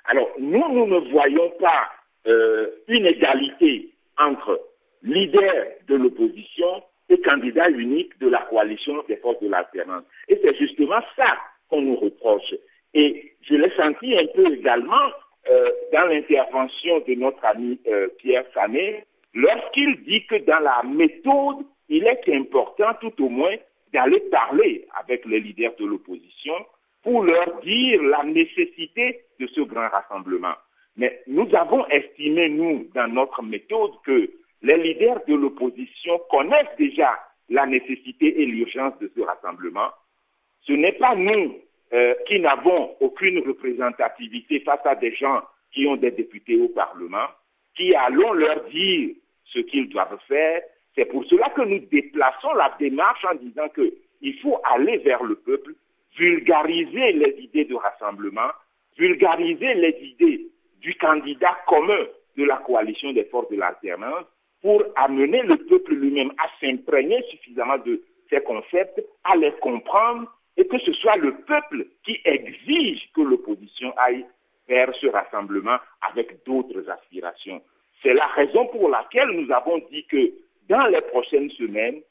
Alors, nous ne voyons pas une égalité entre leader de l'opposition et candidat unique de la coalition des forces de l'alternance. Et c'est justement ça qu'on nous reproche. Et je l'ai senti un peu également dans l'intervention de notre ami Pierre Sané, lorsqu'il dit que dans la méthode, il est important tout au moins d'aller parler avec les leaders de l'opposition pour leur dire la nécessité de ce grand rassemblement. Mais nous avons estimé, nous, dans notre méthode, que les leaders de l'opposition connaissent déjà la nécessité et l'urgence de ce rassemblement. Ce n'est pas nous qui n'avons aucune représentativité face à des gens qui ont des députés au Parlement, qui allons leur dire ce qu'ils doivent faire. C'est pour cela que nous déplaçons la démarche en disant qu'il faut aller vers le peuple, vulgariser les idées de rassemblement, vulgariser les idées du candidat commun de la coalition des forces de l'alternance pour amener le peuple lui-même à s'imprégner suffisamment de ces concepts, à les comprendre et que ce soit le peuple qui exige que l'opposition aille vers ce rassemblement avec d'autres aspirations. C'est la raison pour laquelle nous avons dit que dans les prochaines semaines,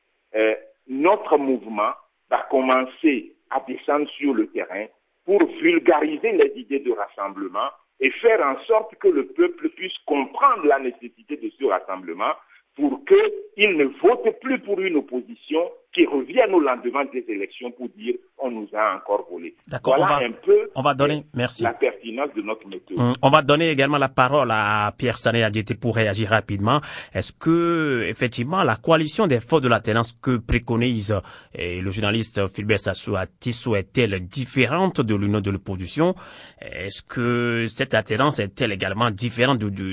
notre mouvement va commencer à descendre sur le terrain pour vulgariser les idées de rassemblement et faire en sorte que le peuple puisse comprendre la nécessité de ce rassemblement pour qu'il ne vote plus pour une opposition qui revienne au lendemain des élections pour dire on nous a encore volé. D'accord, voilà un peu merci. La pertinence de notre méthode. On va donner également la parole à Pierre Sané Adjeté pour réagir rapidement. Est-ce que, effectivement, la coalition des forces de l'alternance que préconise le journaliste Philbert Tissot est-elle différente de l'union de l'opposition? Est-ce que cette alternance est-elle également différente du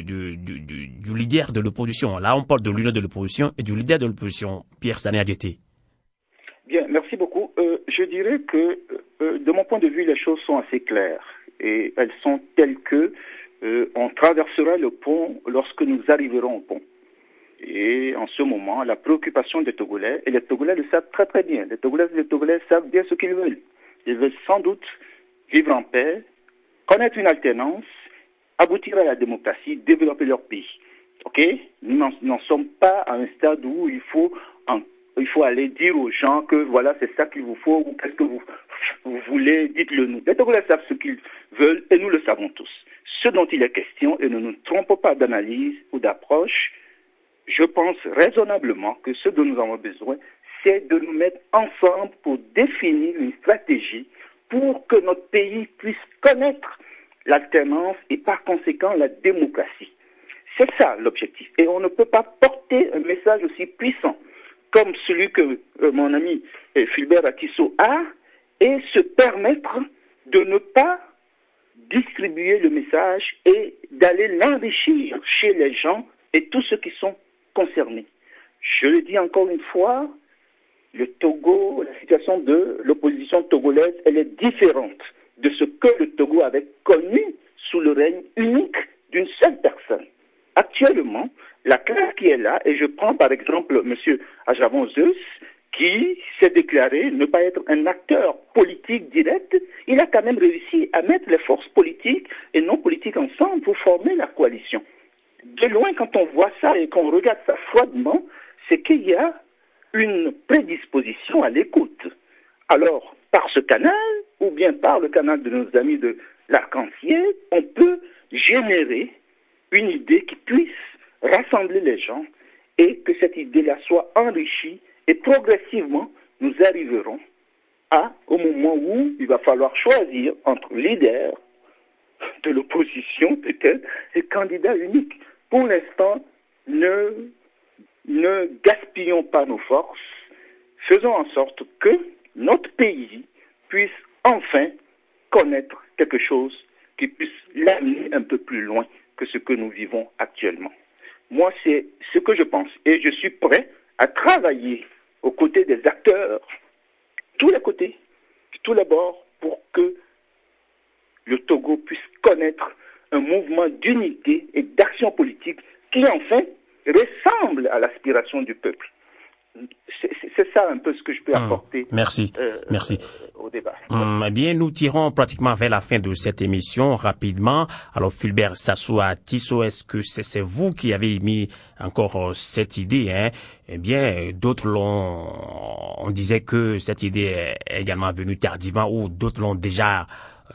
leader de l'opposition? Là, on parle de l'union de l'opposition et du leader de l'opposition, Pierre Sané Adjeté. Bien, merci beaucoup. Je dirais que, de mon point de vue, les choses sont assez claires. Et elles sont telles que on traversera le pont lorsque nous arriverons au pont. Et en ce moment, la préoccupation des Togolais, et les Togolais le savent très très bien, les Togolais savent bien ce qu'ils veulent. Ils veulent sans doute vivre en paix, connaître une alternance, aboutir à la démocratie, développer leur pays. Ok? Nous n'en sommes pas à un stade où il faut aller dire aux gens que voilà, c'est ça qu'il vous faut, ou qu'est-ce que vous voulez, dites-le nous. Les Togolais savent ce qu'ils veulent et nous le savons tous. Ce dont il est question, et ne nous trompons pas d'analyse ou d'approche, je pense raisonnablement que ce dont nous avons besoin, c'est de nous mettre ensemble pour définir une stratégie pour que notre pays puisse connaître l'alternance et par conséquent la démocratie. C'est ça l'objectif. Et on ne peut pas porter un message aussi puissant comme celui que mon ami Philbert Tissot a et se permettre de ne pas distribuer le message et d'aller l'enrichir chez les gens et tous ceux qui sont concernés. Je le dis encore une fois, le Togo, la situation de l'opposition togolaise, elle est différente de ce que le Togo avait connu sous le règne unique d'une seule personne. Actuellement, la classe qui est là, et je prends par exemple M. Ajavan Zeus, qui s'est déclaré ne pas être un acteur politique direct, il a quand même réussi à mettre les forces politiques et non politiques ensemble pour former la coalition. De loin, quand on voit ça et qu'on regarde ça froidement, c'est qu'il y a une prédisposition à l'écoute. Alors, par ce canal, ou bien par le canal de nos amis de l'Arc-en-Ciel, on peut générer une idée qui puisse rassembler les gens et que cette idée-là soit enrichie et progressivement nous arriverons au moment où il va falloir choisir entre leader de l'opposition peut-être et candidat unique. Pour l'instant, ne gaspillons pas nos forces, faisons en sorte que notre pays puisse enfin connaître quelque chose qui puisse l'amener un peu plus loin que ce que nous vivons actuellement. Moi, c'est ce que je pense. Et je suis prêt à travailler aux côtés des acteurs, tous les côtés, tous les bords, pour que le Togo puisse connaître un mouvement d'unité et d'action politique qui, enfin, ressemble à l'aspiration du peuple. c'est ça un peu ce que je peux apporter. Merci. Au débat. Eh bien, nous tirons pratiquement vers la fin de cette émission rapidement. Alors, Fulbert Sassou Atisso, est-ce que c'est vous qui avez mis encore cette idée, hein? Eh bien, d'autres on disait que cette idée est également venue tardivement, ou d'autres l'ont déjà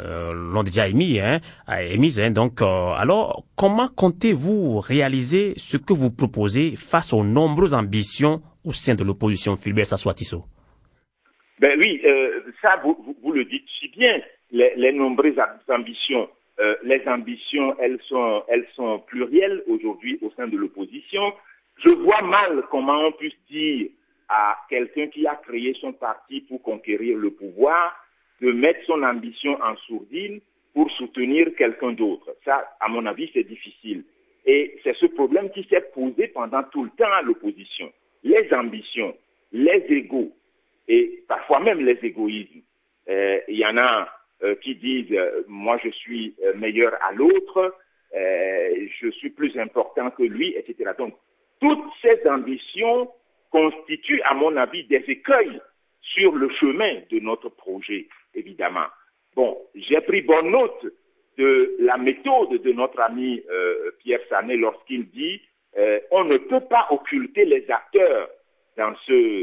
émise. Donc, alors, comment comptez-vous réaliser ce que vous proposez face aux nombreuses ambitions au sein de l'opposition, Fulbert Sassou Atisso? Ben oui, ça vous le dites si bien. Les nombreuses ambitions, les ambitions, elles sont plurielles aujourd'hui au sein de l'opposition. Je vois mal comment on puisse dire à quelqu'un qui a créé son parti pour conquérir le pouvoir de mettre son ambition en sourdine pour soutenir quelqu'un d'autre. Ça, à mon avis, c'est difficile. Et c'est ce problème qui s'est posé pendant tout le temps à l'opposition. Les ambitions, les égos, et parfois même les égoïsmes. Il y en a qui disent moi je suis meilleur à l'autre, je suis plus important que lui, etc. Donc, toutes ces ambitions constituent, à mon avis, des écueils sur le chemin de notre projet, évidemment. Bon, j'ai pris bonne note de la méthode de notre ami Pierre Sané lorsqu'il dit on ne peut pas occulter les acteurs dans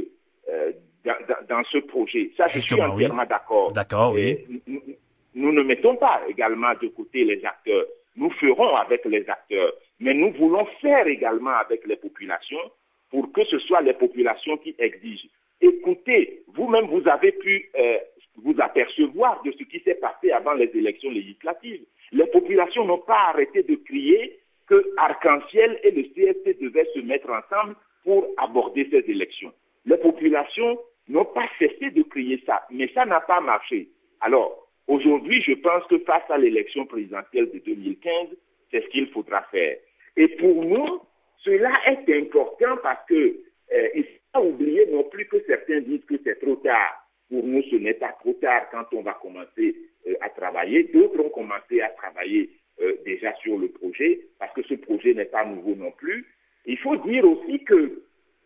ce projet. Ça, je suis entièrement d'accord. D'accord, oui. Nous ne mettons pas également de côté les acteurs. Nous ferons avec les acteurs. Mais nous voulons faire également avec les populations pour que ce soit les populations qui exigent. Écoutez, vous-même, vous avez pu vous apercevoir de ce qui s'est passé avant les élections législatives. Les populations n'ont pas arrêté de crier que Arc-en-Ciel et le CSC devaient se mettre ensemble pour aborder ces élections. Les populations n'ont pas cessé de crier ça, mais ça n'a pas marché. Alors, aujourd'hui, je pense que face à l'élection présidentielle de 2015, c'est ce qu'il faudra faire. Et pour nous, cela est important parce que il ne faut pas oublier non plus que certains disent que c'est trop tard. Pour nous, ce n'est pas trop tard quand on va commencer à travailler. D'autres ont commencé à travailler déjà sur le projet parce que ce projet n'est pas nouveau non plus. Il faut dire aussi que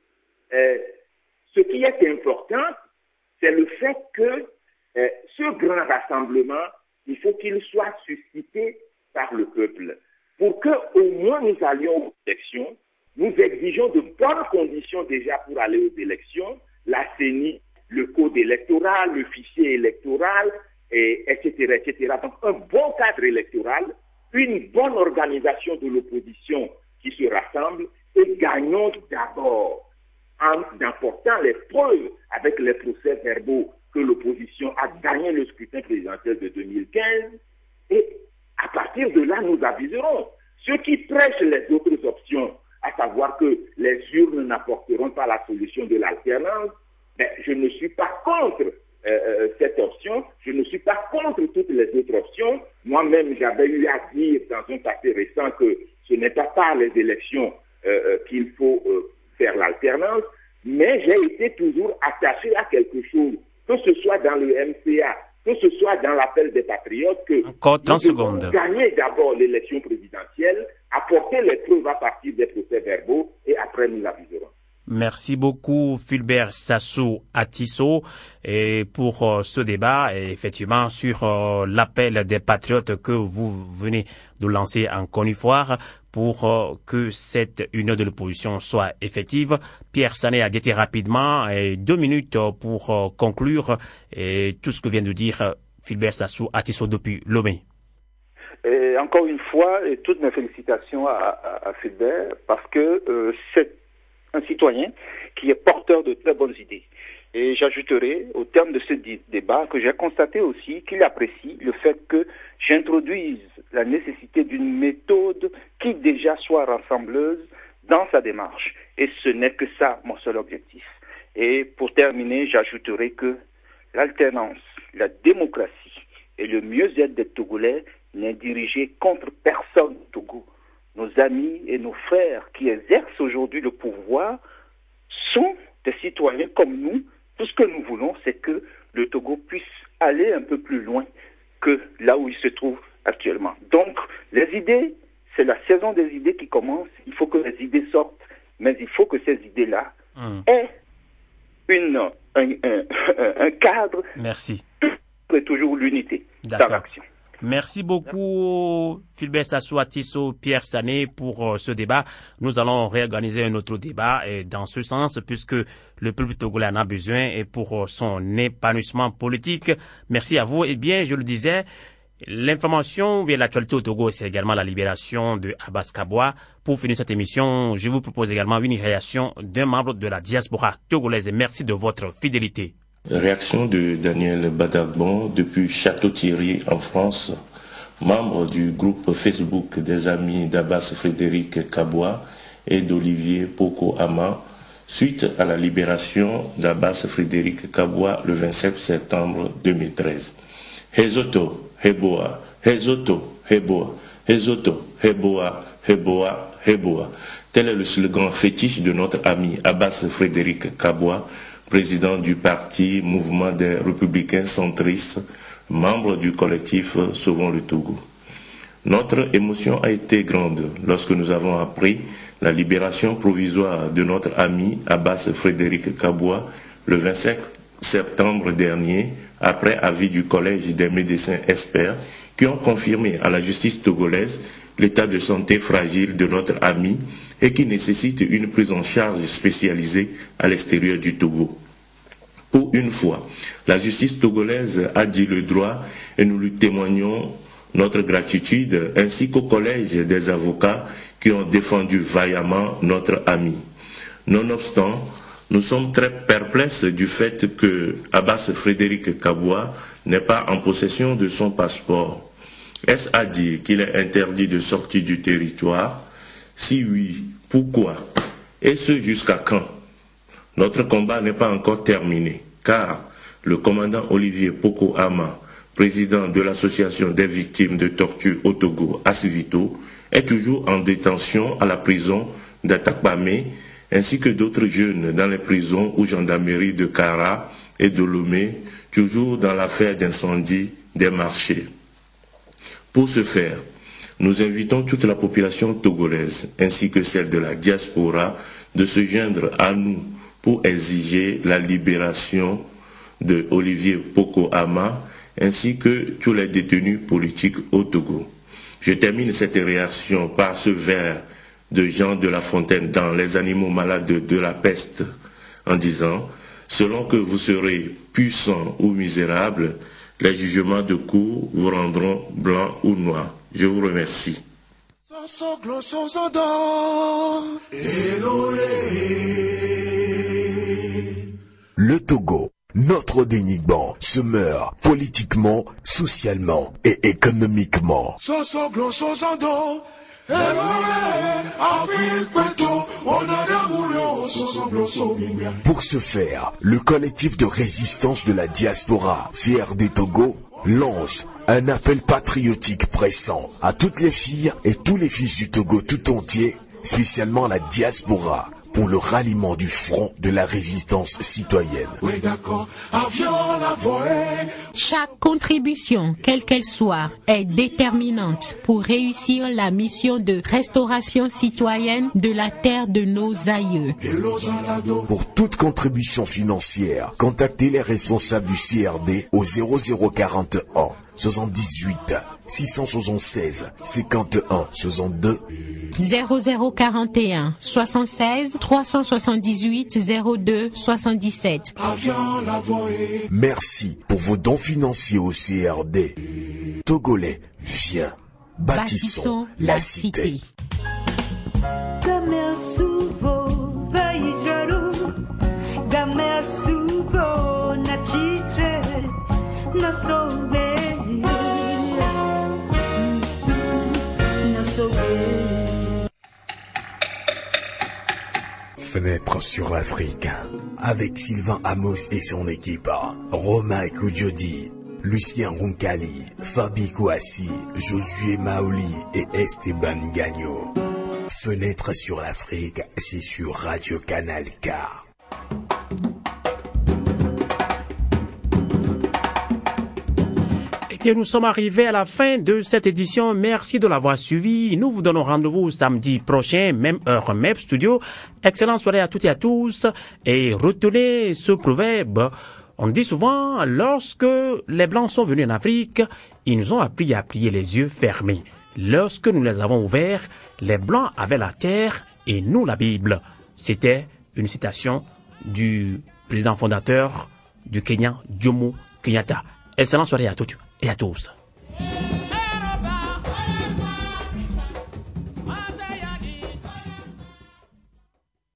ce qui est important, c'est le fait que ce grand rassemblement, il faut qu'il soit suscité par le peuple. Pour qu'au moins nous allions aux élections, nous exigeons de bonnes conditions déjà pour aller aux élections, la CENI, le code électoral, le fichier électoral, etc., etc. Donc un bon cadre électoral, une bonne organisation de l'opposition qui se rassemble, et gagnons d'abord en apportant les preuves avec les procès-verbaux que l'opposition a gagné le scrutin présidentiel de 2015, et à partir de là, nous aviserons. Ceux qui prêchent les autres options, à savoir que les urnes n'apporteront pas la solution de l'alternance, ben, je ne suis pas contre cette option, je ne suis pas contre toutes les autres options. Moi-même, j'avais eu à dire dans un passé récent que ce n'est pas par les élections qu'il faut faire l'alternance, mais j'ai été toujours attaché à quelque chose, que ce soit dans le MCA, que ce soit dans l'appel des patriotes, que encore 30 nous devons secondes. gagner d'abord l'élection présidentielle, apporter les preuves à partir des procès-verbaux, et après nous aviserons. Merci beaucoup, Fulbert Sassou Atisso, et pour ce débat, et effectivement, sur l'appel des patriotes que vous venez de lancer encore une fois pour que cette union de l'opposition soit effective. Pierre Sané a dit rapidement, 2 minutes pour conclure et tout ce que vient de dire Fulbert Sassou Atisso depuis Lomé. Et encore une fois, et toutes mes félicitations à Fulbert, parce que c'est un citoyen qui est porteur de très bonnes idées. Et j'ajouterai, au terme de ce débat, que j'ai constaté aussi qu'il apprécie le fait que j'introduise la nécessité d'une méthode qui déjà soit rassembleuse dans sa démarche. Et ce n'est que ça, mon seul objectif. Et pour terminer, j'ajouterai que l'alternance, la démocratie et le mieux-être des Togolais n'est dirigé contre personne au Togo. Nos amis et nos frères qui exercent aujourd'hui le pouvoir sont des citoyens comme nous. Tout ce que nous voulons, c'est que le Togo puisse aller un peu plus loin que là où il se trouve actuellement. Donc, les idées, c'est la saison des idées qui commence. Il faut que les idées sortent, mais il faut que ces idées-là aient un cadre. Merci. Et toujours l'unité dans l'action. Merci beaucoup, Philbert Sassou-Atisso, Pierre Sané, pour ce débat. Nous allons réorganiser un autre débat dans ce sens, puisque le peuple togolais en a besoin et pour son épanouissement politique. Merci à vous. Eh bien, je le disais, l'information et l'actualité au Togo, c'est également la libération de Abbas Kabwa. Pour finir cette émission, je vous propose également une réaction d'un membre de la diaspora togolaise. Merci de votre fidélité. Réaction de Daniel Badagbon depuis Château-Thierry en France, membre du groupe Facebook des amis d'Abbas Frédéric Kabwa et d'Olivier Poko-Ama, suite à la libération d'Abbas Frédéric Kabwa le 27 septembre 2013. Hezoto, Heboa, Hezoto, Heboa, Hezoto, Heboa, Heboa, Heboa. Tel est le slogan fétiche de notre ami Abbas Frédéric Kabwa, président du parti Mouvement des Républicains Centristes, membre du collectif Sauvons le Togo. Notre émotion a été grande lorsque nous avons appris la libération provisoire de notre ami Abbas Frédéric Kabwa le 25 septembre dernier, après avis du Collège des médecins experts, qui ont confirmé à la justice togolaise l'état de santé fragile de notre ami et qui nécessite une prise en charge spécialisée à l'extérieur du Togo. Pour une fois, la justice togolaise a dit le droit et nous lui témoignons notre gratitude ainsi qu'au collège des avocats qui ont défendu vaillamment notre ami. Nonobstant, nous sommes très perplexes du fait que Abbas Frédéric Kabwa n'est pas en possession de son passeport. Est-ce à dire qu'il est interdit de sortir du territoire? Si oui, pourquoi? Et ce jusqu'à quand? Notre combat n'est pas encore terminé, car le commandant Olivier Poko-Ama, président de l'association des victimes de torture au Togo, Asivito, est toujours en détention à la prison d'Atakpamé, ainsi que d'autres jeunes dans les prisons ou gendarmeries de Kara et de Lomé, toujours dans l'affaire d'incendie des marchés. Pour ce faire, nous invitons toute la population togolaise, ainsi que celle de la diaspora, de se joindre à nous pour exiger la libération de Olivier Poko-Ama, ainsi que tous les détenus politiques au Togo. Je termine cette réaction par ce vers de Jean de La Fontaine dans Les animaux malades de la peste, en disant « Selon que vous serez puissant ou misérable, les jugements de cour vous rendront blanc ou noir. » Je vous remercie. Le Togo, notre dénigrement, se meurt politiquement, socialement et économiquement. Pour ce faire, le collectif de résistance de la diaspora, CRD Togo, lance un appel patriotique pressant à toutes les filles et tous les fils du Togo tout entier, spécialement la diaspora, pour le ralliement du front de la résistance citoyenne. Chaque contribution, quelle qu'elle soit, est déterminante pour réussir la mission de restauration citoyenne de la terre de nos aïeux. Pour toute contribution financière, contactez les responsables du CRD au 0041 78 676 51 62 0041 76 378 02 77. Merci pour vos dons financiers au CRD. Togolais, viens, bâtissons la cité. Fenêtre sur l'Afrique, avec Sylvain Amos et son équipe, Romain Koudjodi, Lucien Roncalli, Fabi Kouassi, Josué Maoli et Esteban Gagno. Fenêtre sur l'Afrique, c'est sur Radio Canal K. Et nous sommes arrivés à la fin de cette édition. Merci de l'avoir suivi. Nous vous donnons rendez-vous samedi prochain, même heure, même studio. Excellente soirée à toutes et à tous. Et retenez ce proverbe. On dit souvent, lorsque les Blancs sont venus en Afrique, ils nous ont appris à plier les yeux fermés. Lorsque nous les avons ouverts, les Blancs avaient la terre et nous la Bible. C'était une citation du président fondateur du Kenya, Jomo Kenyatta. Excellente soirée à toutes et à tous.